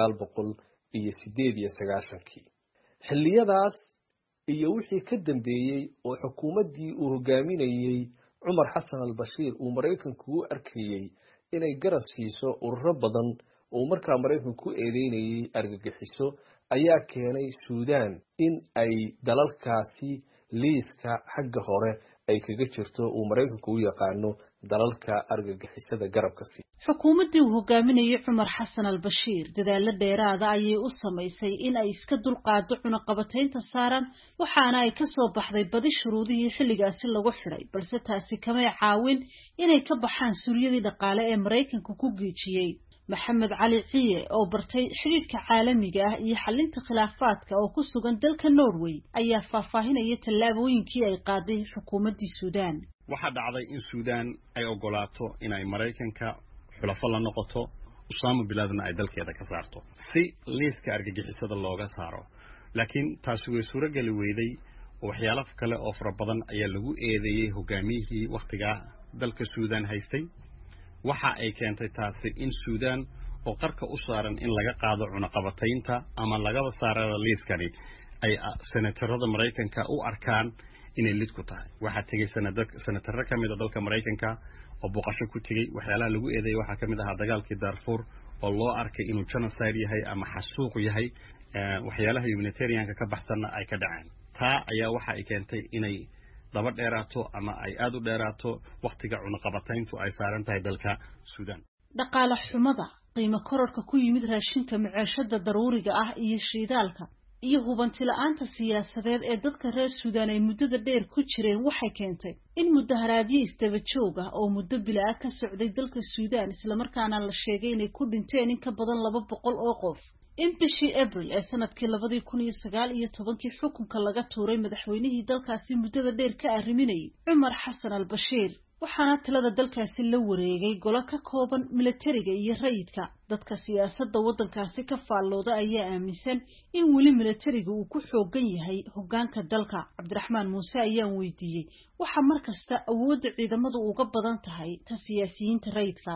1998 xilliyadaas iyo wixii ka dambeeyay oo xukuumaddii uu hogaaminayay Umar Hassan al-Bashir uu Mareykanku u arkayay inay garab siiso ururo badan oo markaa Mareykanku ku eedeynayay argagixiso ayaa keenay Suudaan in ay dalalkaasi liiska xagga hore ay kaga jirto uu Mareykanku u yaqaano dalalka argagixisada garabka si xukuumaddii uu hogaaminayay Umar Hassan al-Bashir dadaalo dheeraad ah ayay u sameysay in ay iska dulqaado cunaqabataynta saaran waxaana ay ka soo baxday badi shuruudihii xilligaasi lagu xidhay balse taasi kama caawin inay ka baxaan suuriyadii dhaqaale ee Mareykanku ku geejiyay Maxamed Cali Ciye oo bartay xiriirka caalamiga ah iyo xalinta khilaafaadka oo ku sugan dalka Norway ayaa faahfaahinaya tallaabooyinkii ay qaaday xukuumaddii Suudaan waxa dhacday in Suudaan ay ogolaato in ay Mareykanka xulafo la noqoto Osama bin Laden ay dalkeeda ka saarto si liiska argagixisada looga saaro laakiin taasi way suuragali weyday waxyaalo kale oo fara badan ayaa lagu eedeeyay hogaamiyihii waqtiga dalka Suudaan haystay waxa ay keentay taasi in Suudaan oo qarka u saaran in laga qaado cunaqabataynta ama laga saaro liiskani ay senatarada Mareykanka u arkaan inay lid ku tahay waxa tagay senatarada kamid ah dalka Mareykanka oo boqosho ku tagay waxyaalaha lagu eedeeyay waxa kamid ah dagaalkii Darfur oo loo arkay inuu genocide yahay ama xasuuq yahay waxyaalaha humanitarianka ka baxsan ay ka dhaceen taa ayaa waxa ay keentay inay daba dheeraato ama ay aad u dheeraato waqtiga cunaqabatayntu ay saaran tahay dalka Suudaan dhaqaale xumada qiimo kororka ku yimid raashinka maciishada daruuriga ah iyo shidaalka iyo hubanti la'aanta siyaasadeed ee dadka reer Suudaan ay muddada dheer ku jireen waxay keentay in mudaharaadyo isdaba joog ah oo muddo bilaa ka socday dalka Suudaan isla markaana la sheegay inay ku dhinteen in ka badan 200 oo qof in bishii April ee sanadkii 2019 xukunka laga tuuray madaxweynihii dalkaasi muddada dheer ka arriminayay Umar Hassan al-Bashir waxaana talada dalkaasi la wareegay golo ka kooban militariga iyo rayidka dadka siyaasadda waddankaasi ka faallooda ayaa aaminsan in weli militariga uu ku xoogan yahay hoggaanka dalka Cabdiraxmaan Muuse ayaan weydiiyey waxa markasta awoodda ciidamadu uga badan tahay ta siyaasiyiinta rayidka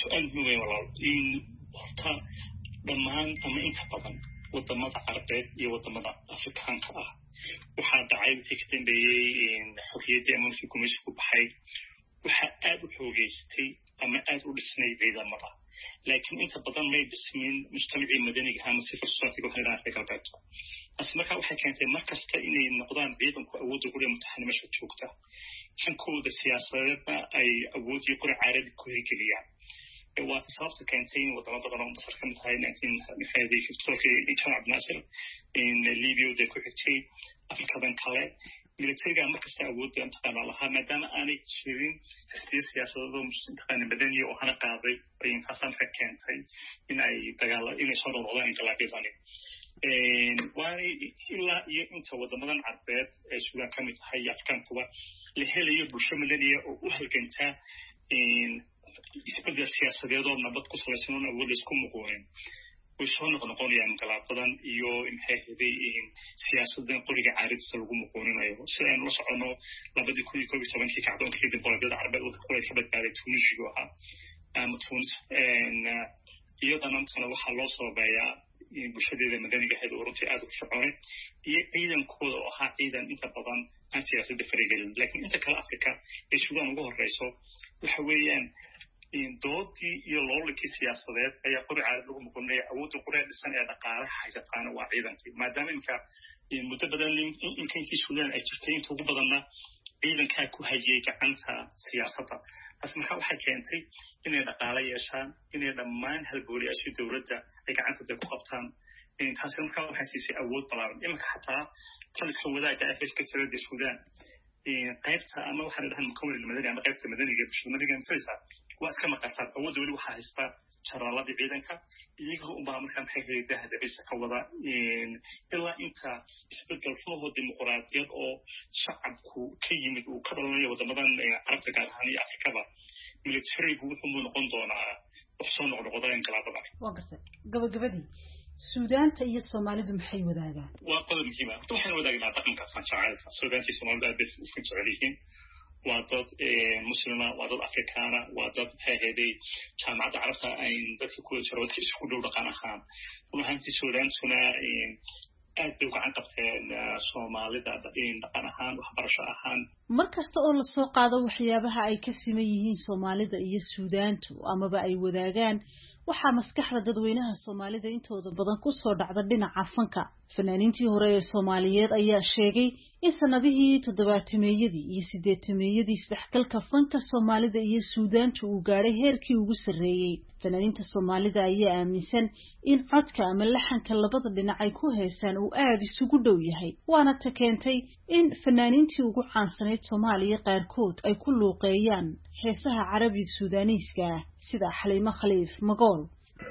dhammaan ama inta badan wadamada Carbeed iyo wadamada Afrikaanka ah waxaa dhacay wixii ka dambeeyay xorriyaddii ama markii gumaysigu baxay waxaa aad u xoogeystay ama aad u dhisnay ciidamada laakiin inta badan may dhismin mujtamacii madaniga ama civil society waxay raacay galbeedka taasi markaa waxay keentay markasta inay noqdaan ciidanku awoodda guriga mutaxanimasha joogta hankooda siyaasadeedna ay awoodii qori caalami ku hirgeliyaan waa sababta keentay in wadamo badan oo masar ka mid tahay Jamal Abdel in Libya day ku xigtay Afrikadan kale militariga markasta awoodda intaqaana lahaa maadaama aanay jirin xisbiya siyaasadeed oo mustaqbal madani oo hana qaaday intaasaan ka keentay in ay dagaalo inay soo noqdaan inqilaabyadani waana ilaa iyo inta wadamadan carbeed ee Suudaan ka mid tahay Afrikaan kuwa la helayo bulsho madaniya oo u halgantaa isbedel siyaasadeed oo nabad ku salaysan oo awood isku muqoon way soo noqonayaan inqilaabadan iyo siyaasadan qoriga caaridisa lagu muqooninayo sida aan la socono 2011 kacdoonkii dimuqraadiyadda carbeed oo ku ka badbaaday Tunisia ama Tunis iyadana waxaa loo soo beeyaa bulshadeeda madaniga ahayd oo runtii aad u soconay iyo ciidankooda oo ahaa ciidan inta badan aan siyaasadda faragelin laakiin inta kale Afrika ee Suudaan ugu horeyso waxa weeyaan doodii iyo loolikii siyaasadeed ayaa qori caalad lagu muqoonaya awoodda qori dhisan ee dhaqaalaha haysataana waa ciidankii maadaama muddo badan inkii Suudaan ay jirtay inta ugu badanna ciidankaa ku hayay gacanta siyaasadda taas markaa waxay keentay inay dhaqaale yeeshaan inay dhammaan halbooliyaashii dowladda ay gacantooda ku qabtaan taasi markaa waxay siisay awood ballaaran iminka xataa taliska wadaagga ah ka jira Suudaan qaybta ama waxaan dhahan mukawin madani ama qaybta madaniga bulshada madaniga faysa waa iska maqasaan awoodda weli waxaa haysta jaraaladii ciidanka iyagoo u baahan markaa maxay hay'adaha daciisa ka wada ilaa inta isbedel fudud dimuqraadiyad oo shacabku ka yimid uu ka dhalanayo wadamadan carabta gaar ahaan iyo Afrikaba militarigu wuxuu noqon doonaa wax soo noqda inqilaabada waa gartay gabagabadii Suudaanta iyo Soomaalidu maxay wadaagaan waa qodob muhiim ah waxaan wadaagnaa dhaqanka fanjacaylka Suudaanta iyo Soomaalidu aad bay u jecel yihiin waa dad muslima waa dad Afrikaana waa dad hay'aday jaamacadda carabta ay dadka ku jira wadka isku dhow dhaqan ahaan waxaantii Suudaantuna aad bay uga qabteen Soomaalida dhaqan ahaan waxbarasho ahaan markasta oo la soo qaado waxyaabaha ay ka siman yihiin Soomaalida iyo Suudaantu amaba ay wadaagaan waxaa maskaxda dadweynaha Soomaalida intooda badan ku soo dhacda dhinaca fanka fanaaniintii hore ee Soomaaliyeed ayaa sheegay in sanadihii 70-meeyadii iyo 80-meeyadii isdhexgalka fanka Soomaalida iyo Suudaantu uu gaaray heerkii ugu sarreeyay fanaaniinta Soomaalida ayaa aaminsan in codka ama laxanka labada dhinac ay ku heesaan uu aad isugu dhow yahay waana ta keentay in fanaaniintii ugu caansanayd Soomaaliya qaarkood ay ku luuqeeyaan heesaha Carabi Suudaaniiska ah sida Xaliimo Khaliif Magool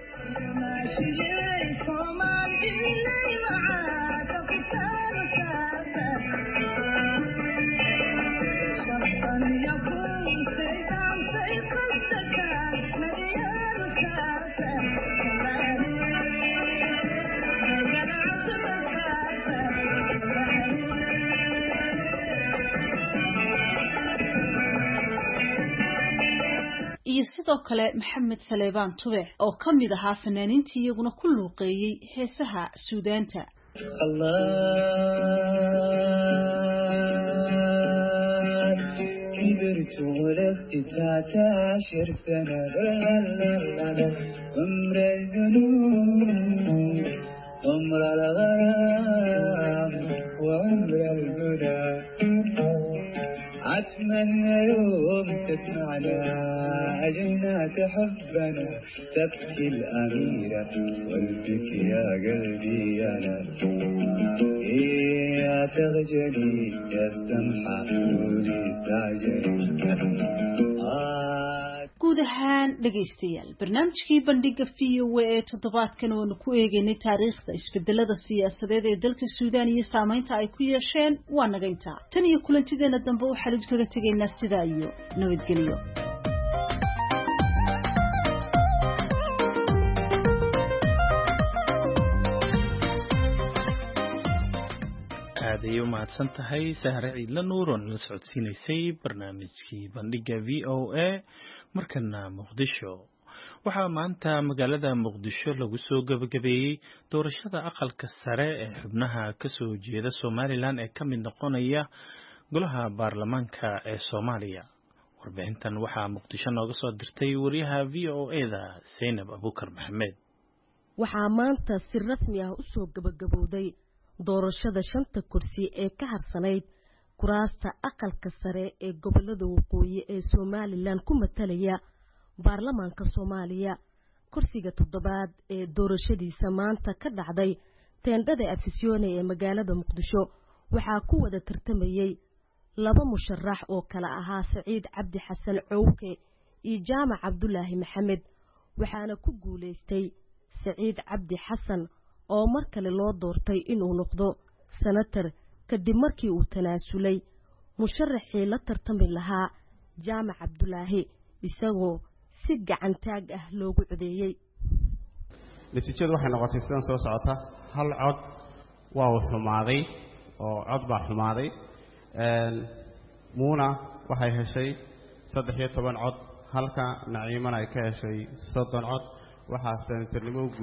iyo sidoo kale Maxamed Saleebaan Tubeec oo ka mid ahaa fanaaniintii iyaguna ku luuqeeyay heesaha Suudaanta كبرت ولدت 19 سنة عمر الجنون عمر الغرام وعمر المنى أتمنى يوم تسمعنا أجلنا تحبنا تبكي الأميرة قلبك يا قلبي أنا يا تغجلي يا السمحة قولي استعجلي guud ahaan dhagaystayaal barnaamijkii bandhiga VOA ee toddobaadkan oo ku eegaynay taariikhda isbedelada siyaasadeed ee dalka Suudaan iyo saameynta ay ku yeesheen waa naga intaa tan iyo kulantideena dambe waxaan idinkaga tegaynaa sidaa iyo nabadgelyo aad mahadsan tahay Sahre Ciidla Nuur oo la socodsiinaysay barnaamijkii bandhiga VOA markana Muqdisho waxaa maanta magaalada Muqdisho lagu soo gabagabeeyay doorashada aqalka sare ee xubnaha ka soo jeeda Somaliland ee ka mid noqonaya golaha baarlamaanka ee Soomaaliya warbixintan waxaa muqdisho nooga soo dirtay wariyaha VOA-da Zainab Abukar Maxamed. waxaa maanta si rasmi ah u soo gabagabowday doorashada 5 kursi ee ka harsanayd kuraasta aqalka sare ee gobolada waqooyi ee Soomaaliland ku matalaya baarlamaanka Soomaaliya. kursiga 7aad ee doorashadiisa maanta ka dhacday teendhada Afisyoone ee magaalada Muqdisho waxaa ku wada tartamayay 2 musharax oo kala ahaa Saciid Cabdi Xasan Cowke iyo Jaamac Cabdulaahi Maxamed, waxaana ku guuleystay Saciid Cabdi Xasan oo mar kale loo doortay inuu noqdo senator kadib markii uu tanaasulay musharaxii la tartami lahaa Jaamac Cabdulaahi isagoo si gacan taag ah loogu codeeyay. natiijadu waxay noqotay sidan soo socota: hal cod waa uu xumaaday oo cod baa xumaaday. muuna waxay heshay 13 cod halka Naciimana ay ka heshay 30 cod. waxaa senatarnimo u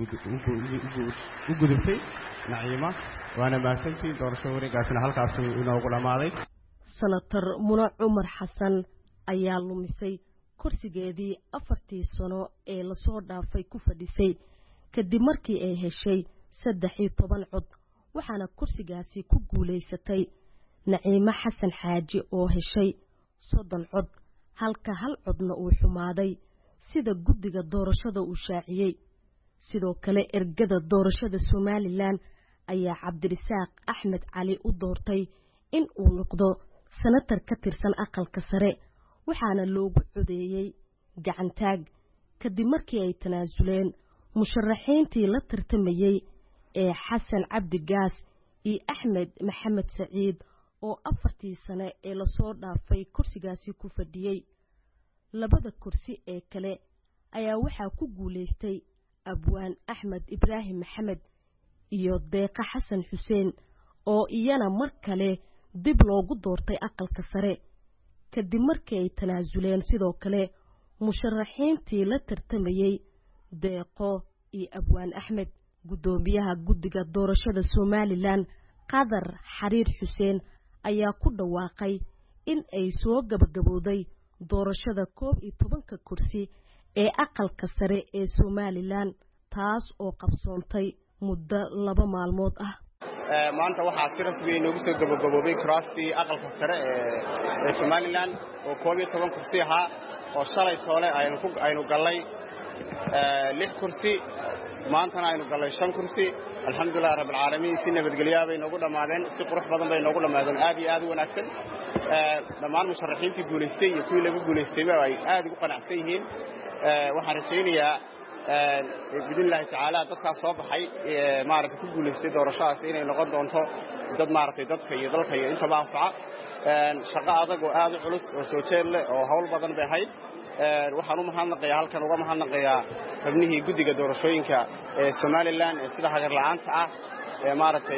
gudubtay Naciima, waana mahadsantiin. doorasho wareegaasna halkaas inoogu dhamaaday. senator Muna Cumar Xasan ayaa lumisay kursigeedii 4 sano ee la soo dhaafay ku fadhisay kadib markii ay heshay 13 cod, waxaana kursigaasi ku guuleysatay Naciima Xasan Xaaji oo heshay 30 cod halka hal codna uu xumaaday sida guddiga doorashada uu shaaciyay. sidoo kale ergada doorashada Somaliland ayaa Cabdirisaaq Axmed Cali u doortay in uu noqdo senator ka tirsan aqalka sare, waxaana loogu codeeyay gacan taag kadib markii ay tanaasuleen musharaxiintii la tartamayay ee Xasan Cabdi Gaas iyo Axmed Maxamed Saciid oo 4 sano ee la soo dhaafay kursigaasi ku fadhiyay. 2 kursi ee kale ayaa waxaa ku guuleystay Abwaan Axmed Ibraahim Maxamed iyo Deeqa Xasan Xuseen oo iyana mar kale dib loogu doortay aqalka sare kadib markii ay tanaasuleen sidoo kale musharaxiintii la tartamayay Deeqo iyo Abwaan Axmed. gudoomiyaha guddiga doorashada Somaliland Qadar Xariir Xuseen ayaa ku dhawaaqay in ay soo gabagabowday doorashada 11 kursi ee aqalka sare ee Somaliland, taas oo qabsoontay muddo 2 maalmood ah. maanta waxaa si rasmi ah inoogu soo gabagaboobay kuraastii aqalka sare ee Somaliland oo 11 kursi ahaa oo shalay toole aynu galay 6 kursi, maantana aynu galay 5 kursi. alxamdulillaah rabbil caalamiin, si nabadgelyo bay noogu dhamaadeen, si qurux badan bay noogu dhamaadeen, aad iyo aad u wanaagsan. dhammaan musharaxiintii guuleystay iyo kuwii lagu guuleystayba ay aad ugu qanacsan yihiin. waxaan rajaynayaa bidnillaahi tacaala dadkaas soo baxay maaragtay ku guuleystay doorashadaas inay noqon doonto dad maaragtay dadka iyo dalka iyo intaba anfaca. shaqo adag oo aad u culus oo soo jeed leh oo hawl badan bay ahayd. waxaan u mahadnaqayaa halkan uga mahadnaqayaa xubnihii guddiga doorashooyinka ee Somaliland ee sida hagar la'aanta ah ee maaragtay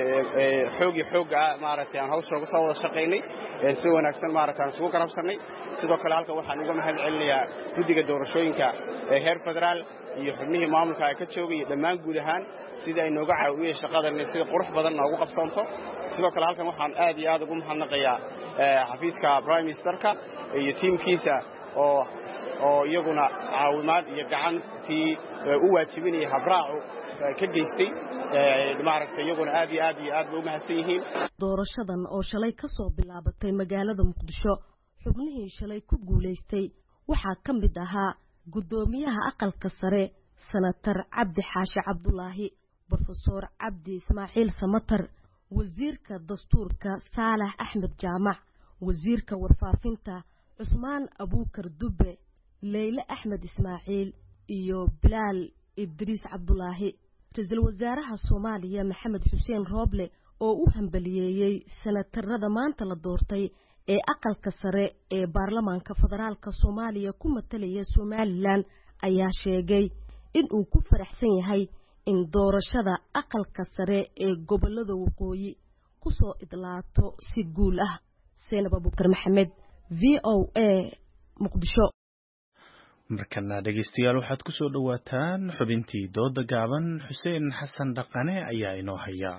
xoogga maaragtay aan hawsha uga soo wada shaqaynay si wanaagsan maaragtay aan isugu garabsanay. sidoo kale halkan waxaan uga mahad celinayaa guddiga doorashooyinka ee heer federaal iyo xubnihii maamulka ay ka joogay dhammaan guud ahaan sidii ay nooga caawiyeen shaqadan sida qurux badan noogu qabsoonto. sidoo kale halkan waxaan aad iyo aad ugu mahadnaqayaa xafiiska Prime Ministerka iyo tiimkiisa oo iyaguna caawimaad iyo gacantii u waajibinaya habraacu ka geystay. maaragtay iyaguna aad iyo aad u mahadsan yihiin. doorashadan oo shalay ka soo bilaabatay magaalada Muqdisho, xubnihii shalay ku guuleystay waxaa ka mid ahaa gudoomiyaha aqalka sare senator Cabdi Xaashi Cabdulaahi, Professor Cabdi Ismaaciil Samatar, wasiirka dastuurka Saalax Axmed Jaamac, wasiirka warfaafinta Cusmaan Abuukar Dube, Leyle Axmed Ismaaciil iyo Bilaal Idriis Cabdulaahi. Ra'iisul Wasaaraha Soomaaliya Maxamed Xuseen Rooble oo u hambaliyeeyay senatarada maanta la doortay ee aqalka sare ee baarlamaanka federaalka Soomaaliya ku matalaya Somaliland ayaa sheegay in uu ku faraxsan yahay in doorashada aqalka sare ee gobolada waqooyi ku soo idlaato si guul ah. Zainab Abukar Maxamed, VOA Muqdisho. markana dhageystayaal waxaad ku soo dhawaataan xubintii dooda gaaban. Xuseen Xasan Dhaqane ayaa inoo haya.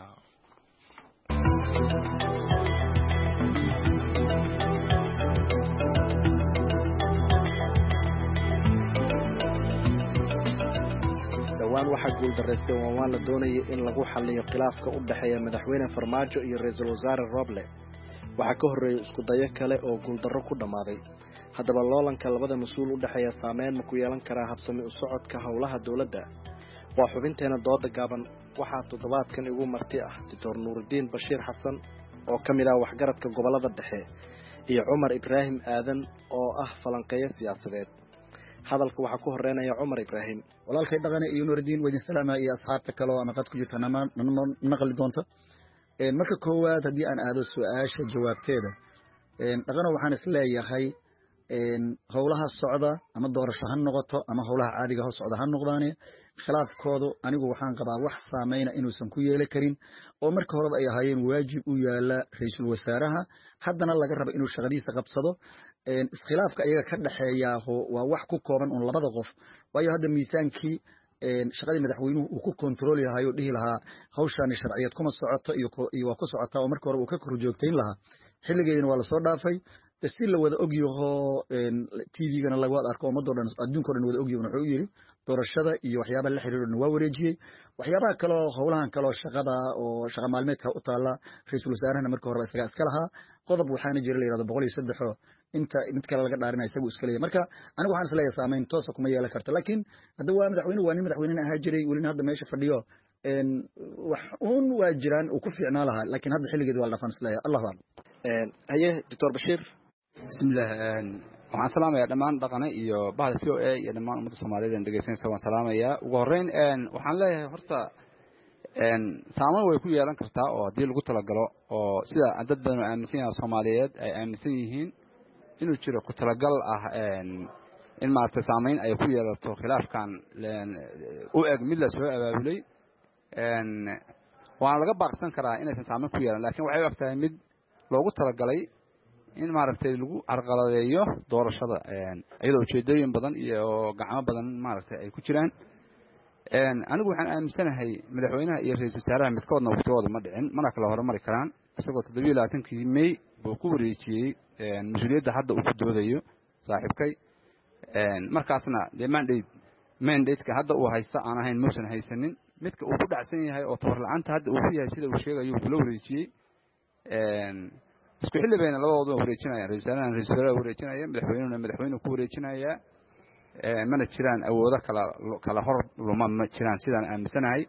somalilan waxaa guuldarraystay waan la doonayay in lagu xalliyo khilaafka u dhexeeya madaxweyne farmaajo iyo ra-iisul wasaare roble waxaa ka horreeyey isku dayo kale oo guuldarro ku dhammaaday haddaba loolanka labada mas-uul u dhexeeya saameyn ma ku yeelan karaa habsami u socodka howlaha dowladda waa xubinteena dooda gaaban waxaa toddobaadkan igu marti ah doctor nuurudiin bashiir xasan oo ka mid ah waxgaradka gobollada dhexe iyo cumar ibraahim aadan oo ah falanqeeyo siyaasadeed hadalka waxaa ku horeynaya cumar ibraahim walaalkay dhaqane iyo nuurudiin weydin salaama iyo asxaabta kale oo naqad ku jirta naqli doonta marka koowaad haddii aan aado su-aasha jawaabteeda dhaqano waxaan isleeyahay howlaha socda ama doorasho ha noqoto ama howlaha caadiga ha socda ha noqdaane khilaafkoodu anigu waxaan qabaa wax saameyna inuusan ku yeeli karin oo marka horeba ay ahaayeen waajib u yaala ra-iisul wasaaraha haddana laga raba inuu shaqadiisa qabsado iskhilaafka iyaga ka dhexeeya waa wax ku kooban un labada qof waayo hadda miisaankii shaqadii madaxweynuhu uu ku kontrooli lahaa oo dhihi lahaa hawshaani sharciyad kuma socoto iyo waa ku socotaa oo marka hore uu ka korjoogtayn lahaa xilligeedina waa lasoo dhaafay si la wada ogyaho tvgana laga wada arko ummadoo dhan adduunka o dhan wada ogyaho wuxuu yiri doorashada iyo waxyaabaha la xiriirana waa wareejiyey waxyaabaha kaleo howlahan kaleo shaqada oo shaqa maalmeedka u taala ra-iisul wasaarahana marka horeba isaga iska lahaa qodob waxaana jira la yirahdo 103 inta mid kale laga dhaarinaya isagu iska leeyahay marka anigu waxaan isleeyahay saameyn toos kuma yeelan karto laakiin hadda waa madaxweyne waa nin madaxweyne ahaa jiray welina hadda meesha fadhiyo wax uun waa jiraan uu ku fiicnaa lahaa laakiin hadda xilligeed waa la dhafan isleeyahay allahu aclam haye doctor bashiir bismillaah waxaan salaamayaa dhammaan dhaqane iyo bahda VOA iyo dhammaan ummadda Soomaaliyeed ee dhageysanaysa waan salaamayaa ugu horeyn waxaan leeyahay horta saameyn way ku yeelan kartaa oo hadii lagu talagalo oo sida dad badan oo aaminsan yahay Soomaaliyeed ay aaminsan yihiin inuu jiro ku talagal ah in maarta saameyn ay ku yeelato khilaafkan u eg mid la soo abaabulay waan laga baaqsan karaa inaysan saameyn ku yeelan laakiin waxay u egtahay mid loogu talagalay in maaragtay lagu carqaladeeyo doorashada iyadoo ujeedooyin badan iyo gacmo badan maaragtay ay ku jiraan anigu waxaan aaminsanahay madaxweynaha iyo ra-iisul wasaaraha midkoodna waqtigooda ma dhicin mana kala horumari karaan isagoo 27 May buu ku wareejiyey mas-uuliyadda hadda uu ku doodayo saaxiibkay markaasna dee mandate-ka hadda uu haysta aan ahayn muusan haysanin midka uu ku dhacsan yahay oo tabar la'aanta hadda uu ku yahay sida uu sheegayo uu kula wareejiyey isku xilli bayna labadooda wareejinayaan ra-iisul wasaaraha wareejinaya madaxweynuhu ku wareejinaya mana jiraan awoodo kala hor luma ma jiraan sidaan aaminsanahay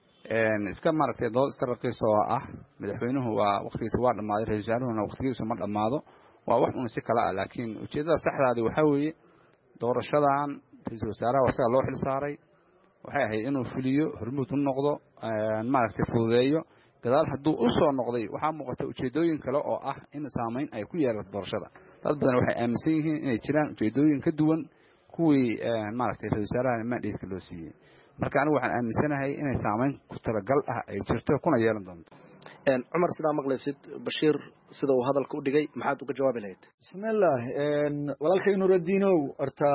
iska maaragtay dood iska raqiis oo ah madaxweynuhu waa waqtigiisa waa dhammaaday ra-iisul wasaaruhuna waqtigiisa ma dhammaado waa wax un si kala ah laakiin ujeedada saxdaadi waxaa weeye doorashadan ra-iisul wasaaraha isaga loo xil saaray waxay ahayd inuu fuliyo hormuud u noqdo maaragtay fududeeyo gadaal hadduu u soo noqday waxaa muuqata ujeedooyin kale oo ah in saameyn ay ku yeelato doorashada dad badan waxay aaminsan yihiin inay jiraan ujeedooyin ka duwan kuwii maaragtay ra-iisul wasaaraha mandate-ka loo siiyey marka anigu waxaan aaminsanahay inay saameyn ku talagal ah ay jirto kuna yeelan doonto cumar sidaa maqlaysid bashiir sida uu hadalka u dhigay maxaad uga jawaabi lahayd bismillaah walaalkay nuurudiinow horta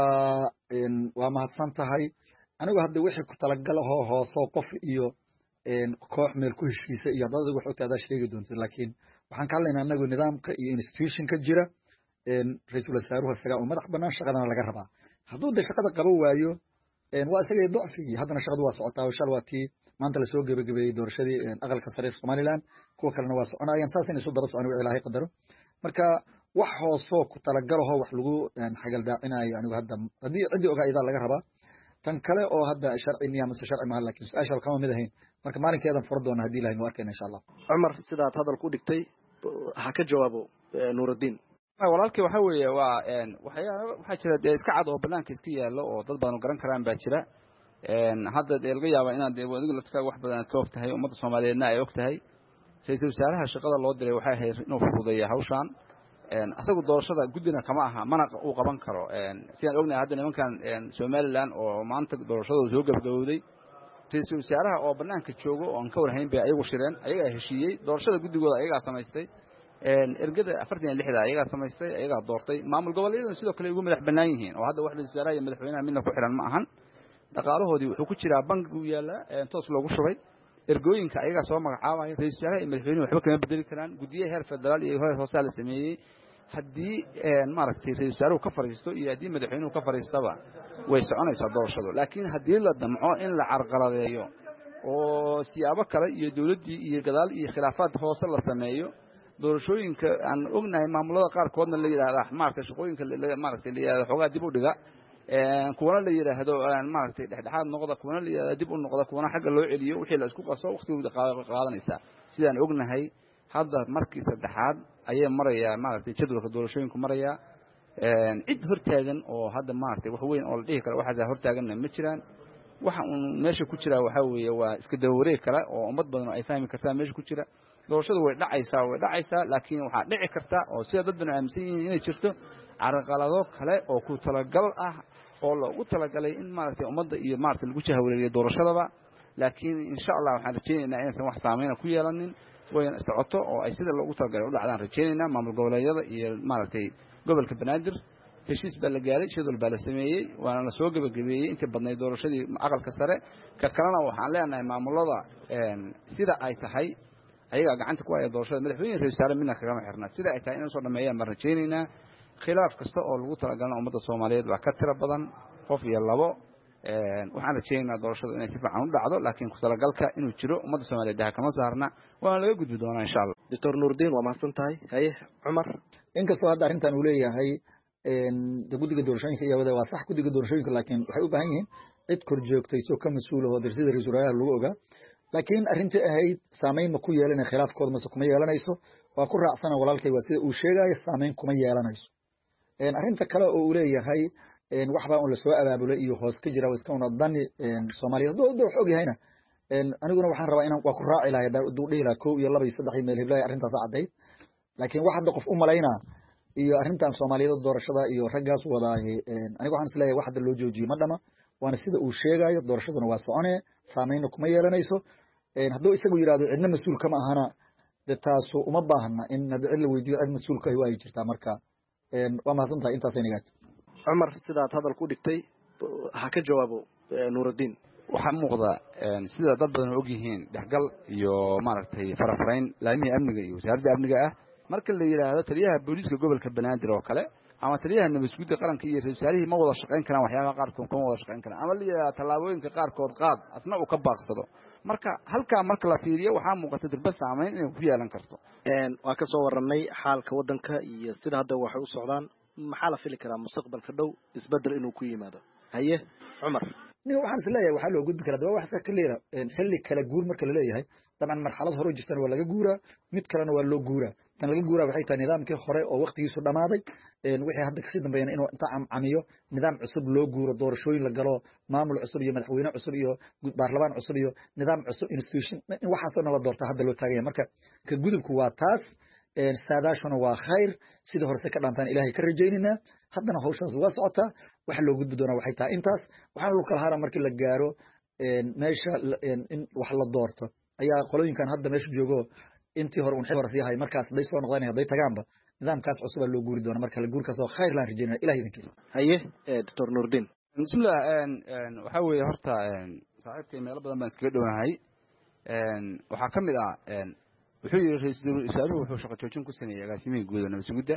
waa mahadsan tahay anigu hadda wixii ku talagal ahoo hoosoo qof iyo koox meel ku heshiisa iyo hadda adigu wax ogtaadaa sheegi doontid laakiin waxaan ka hadlaynaa anagu nidaamka iyo institutionka jira ra-iisul wasaaruhu isagaa u madax bannaan shaqadana laga rabaa hadduu de shaqada qaban waayo waa isaga docfigii haddana shaqadu waa socotaa shal waa tii maanta lasoo gebagabeeyey doorashadii aqalka sare ee Somaliland kuwa kalena waa soconayaan saas inay soo daba socon wixii ilaahay qadaro marka wax hoosoo ku talagalaho wax lagu xagal daacinayo anigu hadda haddii cidii ogaa idaa laga rabaa tan kale oo hadda sharci miya mise sharci maaha laakiin su-aasha kama mid ahayn marka maalinkeedan fura doona haddii ilahay nu arkayna insha allah cumar sidaad hadalku u dhigtay ha ka jawaabo nuurudiin walaalkii waxa weeye waa waxaa jira dee iska cad oo banaanka iska yaallo oo dad badan garan karaan baa jira hadda dee laga yaabaa inaad adigu laftkaaga wax badan aad ka og tahay ummadda Soomaaliyeedna ay og tahay ra-iisul wasaaraha shaqada loo diray waxay ahayd inuu fududeeyo hawshan asagu doorashada guddina kama aha mana uu qaban karo sidaan ognahay hadda nimankan Somaliland oo maanta doorashada soo gabagabowday ra-iisul wasaaraha oo banaanka joogo oo aan ka warhayn bay ayagu shireen ayaga heshiiyey doorashada guddigooda ayaga samaystay ergada 46 ayaga samaystay ayaga doortay maamul goboleedyada sidoo kale ugu madax banaan yihiin oo hadda wax ra-iisul wasaaraha iyo madaxweynaha midna ku xiran ma ahan dhaqaalahoodii wuxuu ku jiraa bangigu yaala toos loogu shubay ergooyinka ayaga soo magacaabaya ra-iisul wasaaraha iyo madaxweynuhu waxba kama bedeli karaan guddiyaha heer federaal iyo heer hoose la sameeyey haddii maaragtay ra'iisul wasaaruhu ka fariisto iyo haddii madaxweynuhu ka fariistaba way soconaysaa doorashadu laakiin haddii la damco in la carqaladeeyo oo siyaabo kale iyo dawladdii iyo gadaal iyo khilaafaad hoose la sameeyo doorashooyinka aan ognahay maamulada qaarkoodna la yidhaahdaa maaragtay shaqooyinka maaragtay la yidhahda xoogaa dib u dhiga kuwana la yidhaahdo maaragtay dhexdhexaad noqda kuwana la yidhahdo dib u noqda kuwana xagga loo celiyo wixii la isku qaso waqtigooda qaadanaysaa sidaan ognahay hadda markii saddexaad ayay marayaa maaragtay jadwalka doorashooyinku marayaa cid hortaagan oo hadda maaragtay wax weyn oo la dhihi karo waxaa hortaaganna ma jiraan waxa uun meesha ku jira waxaa weeye waa iska daba wareeg kale oo ummad badan ay fahmi kartaa meesha ku jira doorashadu way dhacaysaa laakiin waxaa dhici karta oo sida dad badan aaminsan yihiin inay jirto carqalado kale oo ku talagal ah oo loogu talagalay in maaragtay ummadda iyo maaragtay lagu jahwareeriyo doorashadaba laakiin insha allah waxaan rajaynaynaa inaysan wax saameyna ku yeelanin wayna socoto oo ay sida loogu talagalay u dhacdaan rajaynaynaa maamul goboleedyada iyo maaragtay gobolka banaadir heshiis baa la gaaray jadwal baa la sameeyey waana la soo gebagabeeyey intii badnayd doorashadii aqalka sare ka kalena waxaan leenahay maamulada sida ay tahay ayagaa gacanta ku haya doorashada madaxweyne ra'iisul wasaare midna kagama xirna sida ay tahay inay soo dhameeyaan baan rajaynaynaa khilaaf kasta oo lagu talagalna ummadda Soomaaliyeed waa ka tiro badan qof iyo labo waxaan rajaynaynaa doorashadu inay si fiican u dhacdo laakiin ku talagalka inuu jiro ummadda Soomaaliyeed daha kama saarna waa laga gudbi doonaa insha Allah Dr. Nuruddin waa mahadsan tahay haye Cumar inkastoo hadda arrintan uu leeyahay guddiga doorashooyinka iyo wada waa sax guddiga doorashooyinka laakiin waxay u baahan yihiin cid kor joogtay soo ka mas'uul ah oo darsida ra'iisul wasaaraha lagu ogaa laakiin arrintii ahayd saameyn ma ku yeelanay khilaafkooda ma kuma yeelanayso waa ku raacsana walaalkay waa sida uu sheegay saameyn kuma yeelanayso arrinta kale oo uu leeyahay waxba oo la soo abaabulay iyo hoos ka jira iska una dani Soomaaliyeed doo xog yahayna aniguna waxaan rabaa inaan waa ku raaci lahayd duu dhihi lahaa 1 2 3 meel hiblay arrintaas cadeyd laakiin waxa hadda qof u malaynaa iyo arrintan Soomaaliyeed doorashada iyo raggaas wadaahay anigu waxaan isleeyahay wax hadda loo joojiyay ma dhama waana sida uu sheegayo doorashaduna waa soconee saameyn kuma yeelanayso hadduu isagu yiraahdo cidna mas'uul kama ahana taasu uma baahna in cid la weydiiyo cid mas'uul ka ay jirtaa marka waa mahadsantahay intaas ay nagaad Cumar sidaad hadal ku dhigtay ha ka jawaabo Nuruddin waxaa muuqda sida dad badan og yihiin dhaxgal iyo maaragtay farafarayn laamiga amniga iyo wasaaradda amniga ah marka la yiraahdo taliyaha booliska gobolka Banaadir oo kale ama taliyaha nabadgudda qaranka iyo ra'iisul wasaarihi ma wada shaqeyn karaan waxyaabaha qaarkood kuma wada shaqeyn karaan ama la yiraahdo talaabooyinka qaarkood qaad asna uu ka baaqsado marka halka marka la fiiriyo waxaa muuqata durba saameyn inay ku yeelan karto waa ka soo waranay xaalka wadanka iyo sida hadda wax u socdaan maxaa la fili karaa mustaqbalka dhow isbedel inuu ku yimaado haye Cumar nin waxaan isleeyahay waxa loo gudbi karaa wax ka leeyahay xilli kala guur marka la leeyahay taban marxalad hore jirtan waa laga guuraa mid kalena waa loo guuraa tan laga guuraa waxay tahay nidaamkii hore oo waqtigiisu dhamaaday wixii hadda kasii dambeeyana inuu inta camiyo nidaam cusub loo guuro doorashooyin la galo maamul cusub iyo madaxweyne cusub iyo baarlamaan cusub iyo nidaam cusub institution waxaas oo la doortaa hadda loo taagaya marka ka gudubku waa taas saadaashuna waa khayr sida horse ka dhaantaan ilaahay ka rajaynayna haddana hawshaas waa socotaa waxa loo gudbi doonaa waxay tahay intaas waxaan lagu kala haraa markii la gaaro meesha in wax la doorto ayaa qolooyinkan hadda meesha joogo intii hore xil horse yahay markaas day soo noqdaan haday tagaanba nidaamkaas cusub loo guuri doona marka la guurkaas oo khayr laan rajaynaa ilaahay idinkiisa haye Dr. Nuruddin bismillah waxa weeye horta saaxiibkay meel badan baan iskaga dhownahay waxa kamid ah wuxuu yiri ra'iisul wasaaruhu wuxuu shaqo joojin ku sameeyay agaasimaha guud ee nabadgudda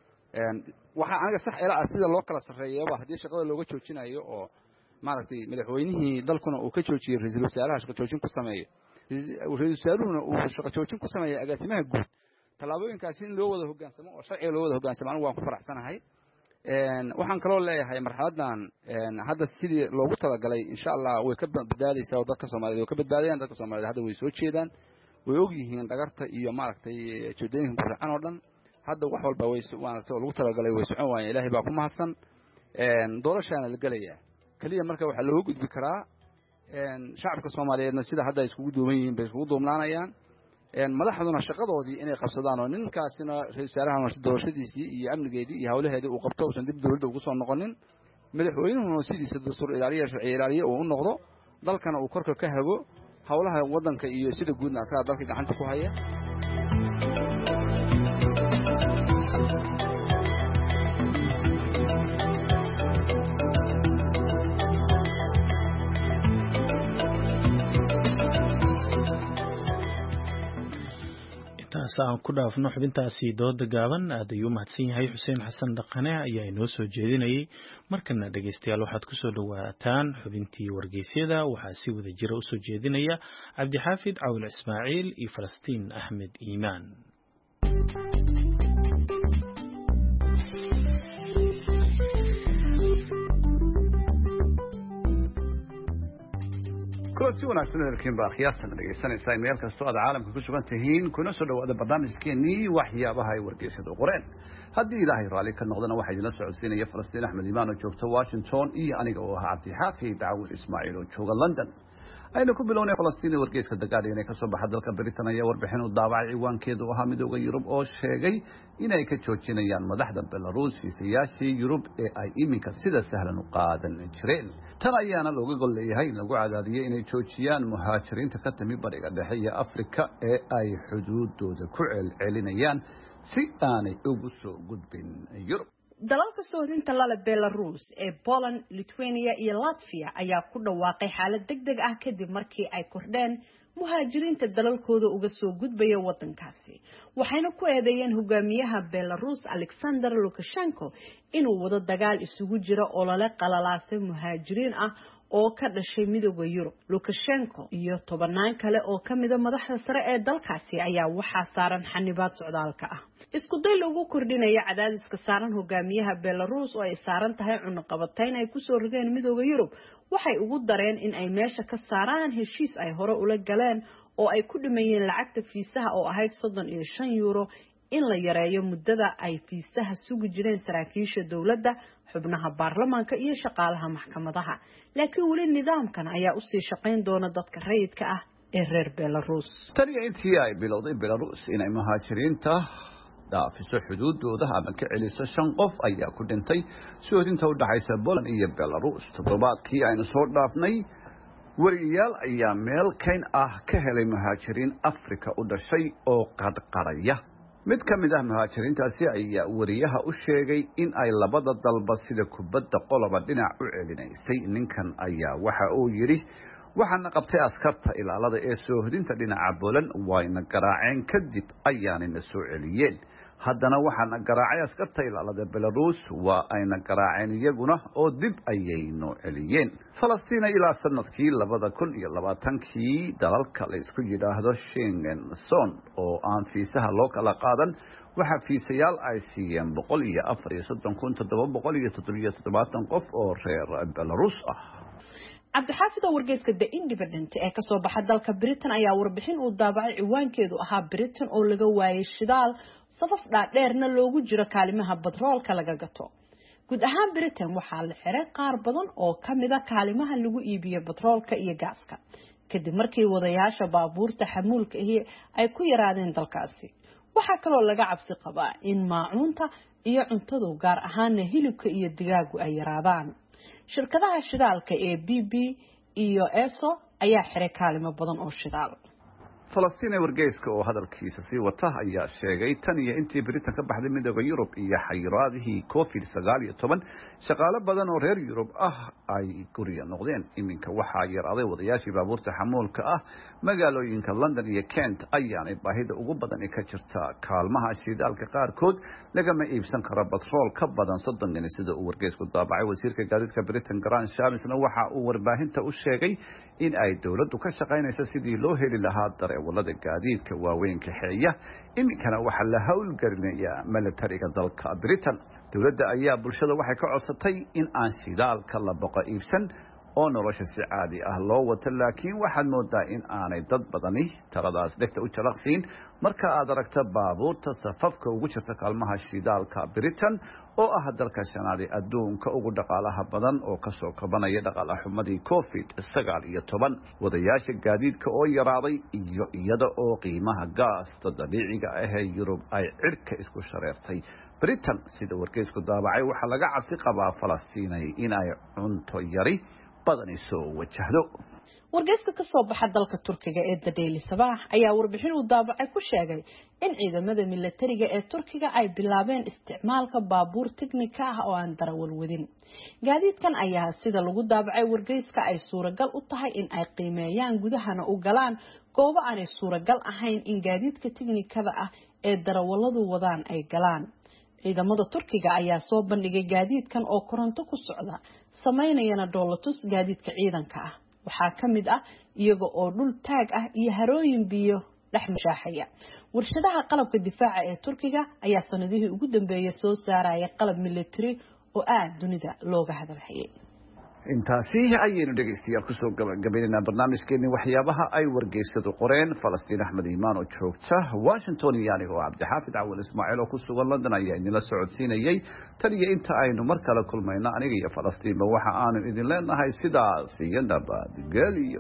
waxa anaga sax ila sida loo kala sareeyaba hadii shaqada looga joojinayo oo maaragtay madaxweynihii dalkuna uu ka joojiyay ra'iisul wasaaraha shaqo joojin ku sameeyay ra'iisul wasaaruhuna uu shaqo joojin ku sameeyay agaasimaha guud talaabooyinkaas in loo wada hogaansamo oo sharciga loo wada hogaansamo anigu waan ku faraxsanahay waxaan kaloo leeyahay marxaladan hadda sidii loogu talagalay insha Allah way ka badbaadaysaa dadka Soomaaliyeed way ka badbaadayaan dadka Soomaaliyeed hadda way soo jeedaan way og yihiin dhagarta iyo maaragtay joodooyinka qurxan oo dhan hadda wax walba way maaragtay lagu talagalay way socon waayeen ilaahay baa ku mahadsan doorashana la galayaa kaliya marka waxa loo gudbi karaa shacabka Soomaaliyeedna sida hadda ay iskugu duuban yihiin bay iskugu duubnaanayaan madaxduna shaqadoodii inay qabsadaan oo ninkaasina ra'iisul wasaaraha doorashadiisii iyo amnigeedii iyo hawlaheedii uu qabto oo dib dawladda ugu soo noqonin madaxweynuhu sidiisa dastuur ilaaliye sharci ilaaliye uu noqdo dalkana uu korka ka hago hawlaha wadanka iyo sida guudna asaga dalka gacanta ku haya aan ku dhaafno xubintaasi dooda gaaban aad ayuu mahadsan yahay xuseen xasan dhaqane ayaa inoo soo jeedinayay markana dhegeystayaal waxaad kusoo dhawaataan xubintii wargeysyada waxaa si wada jira usoo jeedinaya cabdixaafid cawil ismaaciil iyo falastiin axmed iimaan kulanti wanaagsan erkiin baa khiyaartan dhegeysanaysaa meel kastoo aad caalamka ku sugan tihiin kuna soo dhawaada barnaamijkeenii waxyaabaha ay wargeysyadu qoreen haddii ilaahay raalli ka noqdana waxaa idinla socodsiinaya falastiin axmed iimaan oo joogta washington iyo aniga oo ahaa cabdixaafid cawil ismaaciil oo jooga london aynu ku bilownay falastiin ee wargeyska The Guardian ee ka soo baxa dalka Britain ayaa warbixin u daabacay ciwaankeedu ahaa midowga Yurub oo sheegay inay ka joojinayaan madaxda Belarus fiisayaashii Yurub ee ay iminka sida sahlan u qaadan jireen tan ayaana looga gol leeyahay in lagu cadaadiyay inay joojiyaan muhaajiriinta ka timi bariga dhexe iyo Afrika ee ay xuduudooda ku celcelinayaan si aanay ugu soo gudbin Yurub dalalka soorinta lala Belarus ee Poland, Lithuania iyo Latvia ayaa ku dhawaaqay xaalad degdeg ah kadib markii ay kordheen muhaajiriinta dalalkooda uga soo gudbaya wadankaasi waxayna ku eedeeyeen hogaamiyaha Belarus Alexander Lukashenko inuu wado dagaal isugu jira olole qalalaasay muhaajiriin ah oo ka dhashay midowga Yurub Lukashenko iyo tobanaan kale oo kamida madaxda sare ee dalkaasi ayaa waxaa saaran xanibaad socdaalka ah isku day lagu kordhinayo cadaadiska saaran hogaamiyaha Belarus oo ay saaran tahay cunaqabatayn ay ku soo rogeen midowga Yurub waxay ugu dareen in ay meesha ka saaraan heshiis ay hore ula galeen oo ay ku dhimayeen lacagta fiisaha oo ahayd 35 euro in la yareeyo muddada ay fiisaha sugi jireen saraakiisha dawladda xubnaha baarlamaanka iyo shaqaalaha maxkamadaha laakiin wali nidaamkan ayaa u sii shaqayn doona dadka rayidka ah ee reer Belarus tani intii ay bilowday Belarus inay muhaajiriinta dhaafiso xuduudooda ama ka celiso 5 qof ayaa ku dhintay soodinta u dhaxaysa Poland iyo Belarus toddobaadkii aynu soo dhaafnay wariyaal ayaa meel kayn ah ka helay muhaajiriin Afrika u dhashay oo qadqaraya mid ka mid ah muhaajiriintaasi ayaa wariyaha u sheegay in ay labada dalba sida kubadda qoloba dhinac u celinaysay ninkan ayaa waxa uu yiri waxaana qabtay askarta ilaalada ee soohdinta dhinaca Poland wayna garaaceen kadib ayaanina soo celiyeen haddana waxaana garaacay askarta ilaalada Belarus waa ayna garaaceen iyaguna oo dib ayaynu celiyeen Falastiin ilaa sanadkii 2020kii dalalka la isku yiraahdo Schengen zone oo aan fiisaha loo kala qaadan waxa fiisayaal ay siiyeen 134,777 qof oo reer Belarus ah cabdixaafid oo wargeyska The Independent ee ka soo baxa dalka Britain ayaa warbixin uu daabacay ciwaankeedu ahaa Britain oo laga waayay shidaal safaf dhaadheerna loogu jiro kaalimaha batroolka laga gato guud ahaan Britain waxaa la xiray qaar badan oo kamida kaalimaha lagu iibiyo batroolka iyo gaaska kadib markii wadayaasha baabuurta xamuulka ay ku yaraadeen dalkaasi waxaa kaloo laga cabsi qabaa in maacuunta iyo cuntadu gaar ahaan hilibka iyo digaagu ay yaraadaan shirkadaha shidaalka ee BP iyo ESO ayaa xiray kaalimo badan oo shidaal Falastiin wargeyska oo hadalkiisa sii wata ayaa sheegay tan iyo intii Britain ka baxday midowga Yurub iyo xayiraadihii COVID-19 shaqaale badan oo reer Yurub ah ay guriga noqdeen iminka waxaa yaraaday wadayaashii baabuurta xamuulka ah magaalooyinka London iyo Kent ayaana baahida ugu badan ka jirta kaalmaha shidaalka qaarkood lagama iibsan karo batrool ka badan 30 sida uu wargeysku daabacay wasiirka gaadiidka Britain Grant Shapps waxa uu warbaahinta u sheegay in ay dawladdu ka shaqaynayso sidii loo heli lahaa dareewalada gaadiidka waaweyn ka xeeya iminkana waxa la hawlgelinayaa militariga dalka Britain dawladda ayaa bulshada waxay ka codsatay in aan shidaalka la boqo iibsan oo nolosha si caadi ah loo wato laakiin waxaad moodaa in aanay dad badani taladaas dhegta u jalaqsiin marka aad aragto baabuurta safafka ugu jirta kaalmaha shidaalka Britain oo ah dalka shanaad ee adduunka ugu dhaqaalaha badan oo ka soo kabanaya dhaqaalaha xumadii COVID-19 wadayaasha gaadiidka oo yaraaday iyo iyada oo qiimaha gaasta dabiiciga ah ee Yurub ay cirka isku shareertay Britain sida wargeysku daabacay waxa laga cabsi qabaa Falastiin in ay cunto yari badani soo wajahdo wargeyska ka soo baxa dalka Turkiga ee The Daily Sabah ayaa warbixin uu daabacay ku sheegay in ciidamada militariga ee Turkiga ay bilaabeen isticmaalka baabuur tiknika ah oo aan darawal wadin. Gaadiidkan ayaa sida lagu daabacay wargeyska ay suuragal u tahay in ay qiimeeyaan gudahana u galaan goobo aan suuragal ahayn in gaadiidka tiknikada ah ee darawaladu wadaan ay galaan. ciidamada Turkiga ayaa soo bandhigay gaadiidkan oo koronto ku socda sameynayana dhoolatus gaadiidka ciidanka ah. waxaa kamid ah iyaga oo dhul taag ah iyo harooyin biyo dhex mashaaxaya. warshadaha qalabka difaaca ee Turkiga ayaa sanadihii ugu dambeeyay soo saaraya qalab military oo aad dunida looga hadalhayay. intaasi ayaynu dhegeystayaal kusoo gabagabeynaa barnaamijkeeni waxyaabaha ay wargeysadu qoreen. Falastiin Axmed Iimaan oo joogta Washington iyo aniga oo Cabdixaafid Cawil Ismaaciil oo ku sugan London ayaa idinla socodsiinayay. tan iyo inta aynu mar kale kulmayno aniga iyo Falastiinba waxa aanu idin leenahay sidaas iyo nabadgelyo.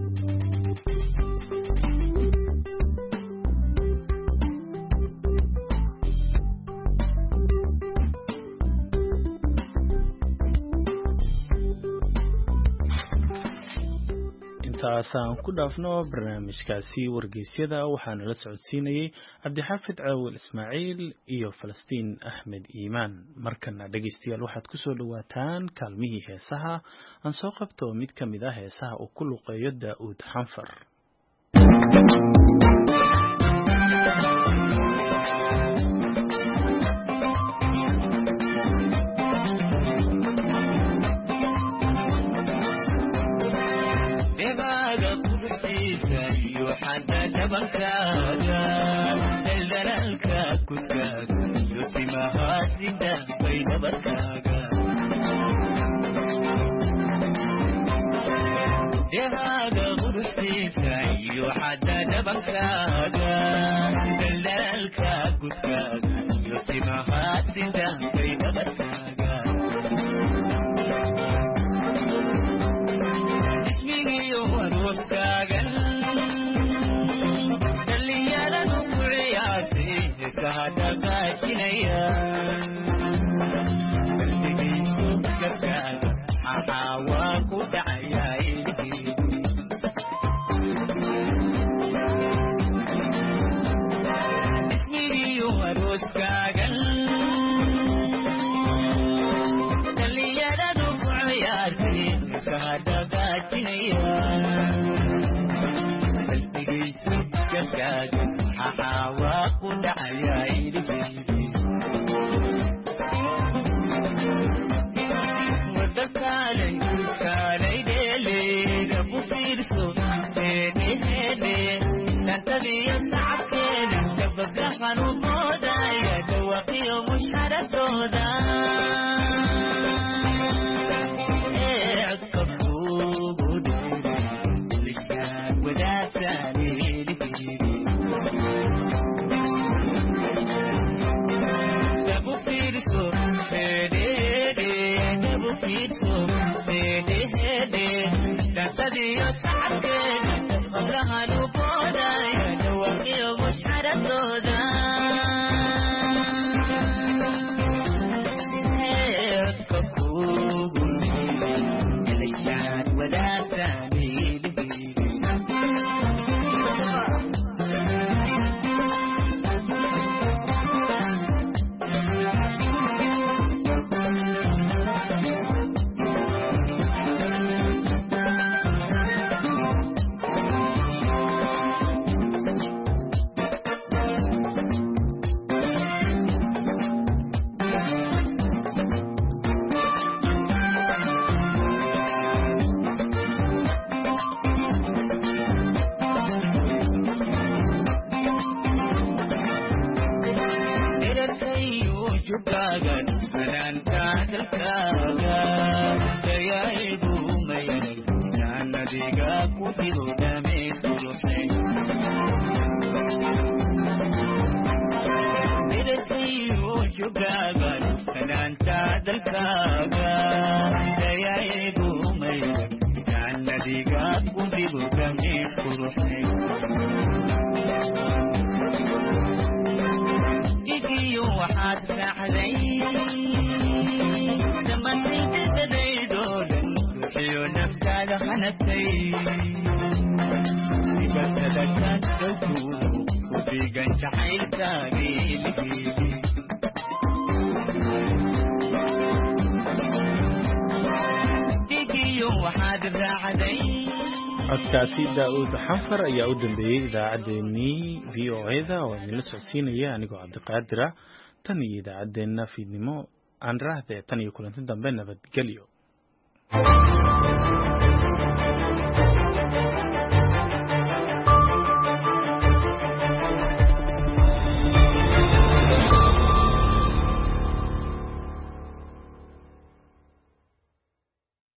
taasaan ku dhaafno barnaamijkaasi wargeysyada waxaana la socodsiinayay Cabdixaafid Cawil Ismaaciil iyo Falastiin Axmed Iimaan. markana dhageystayaal waxaad ku soo dhawaataan kaalmihii heesaha aan soo qabto mid ka mid ah heesaha oo ku luqeeyo Daa'uud Xanfar. waxaad raacday dhammaanteed dadaydo dhan ruuxiyo nafta kaaga hanatay dibatada kaan dhowkuudu ku dhiigan jacaylkaagii dhigiyo waxaad raacday codkaasi daa'uud xanfar ayaa u dambeeyey idaacaddeenii v o eda oo idinla socodsiinaya anigoo cabdiqaadira tan iyo idaacaddeenna fiidnimo aan raahde tan iyo kulanti dambe nabadgelyo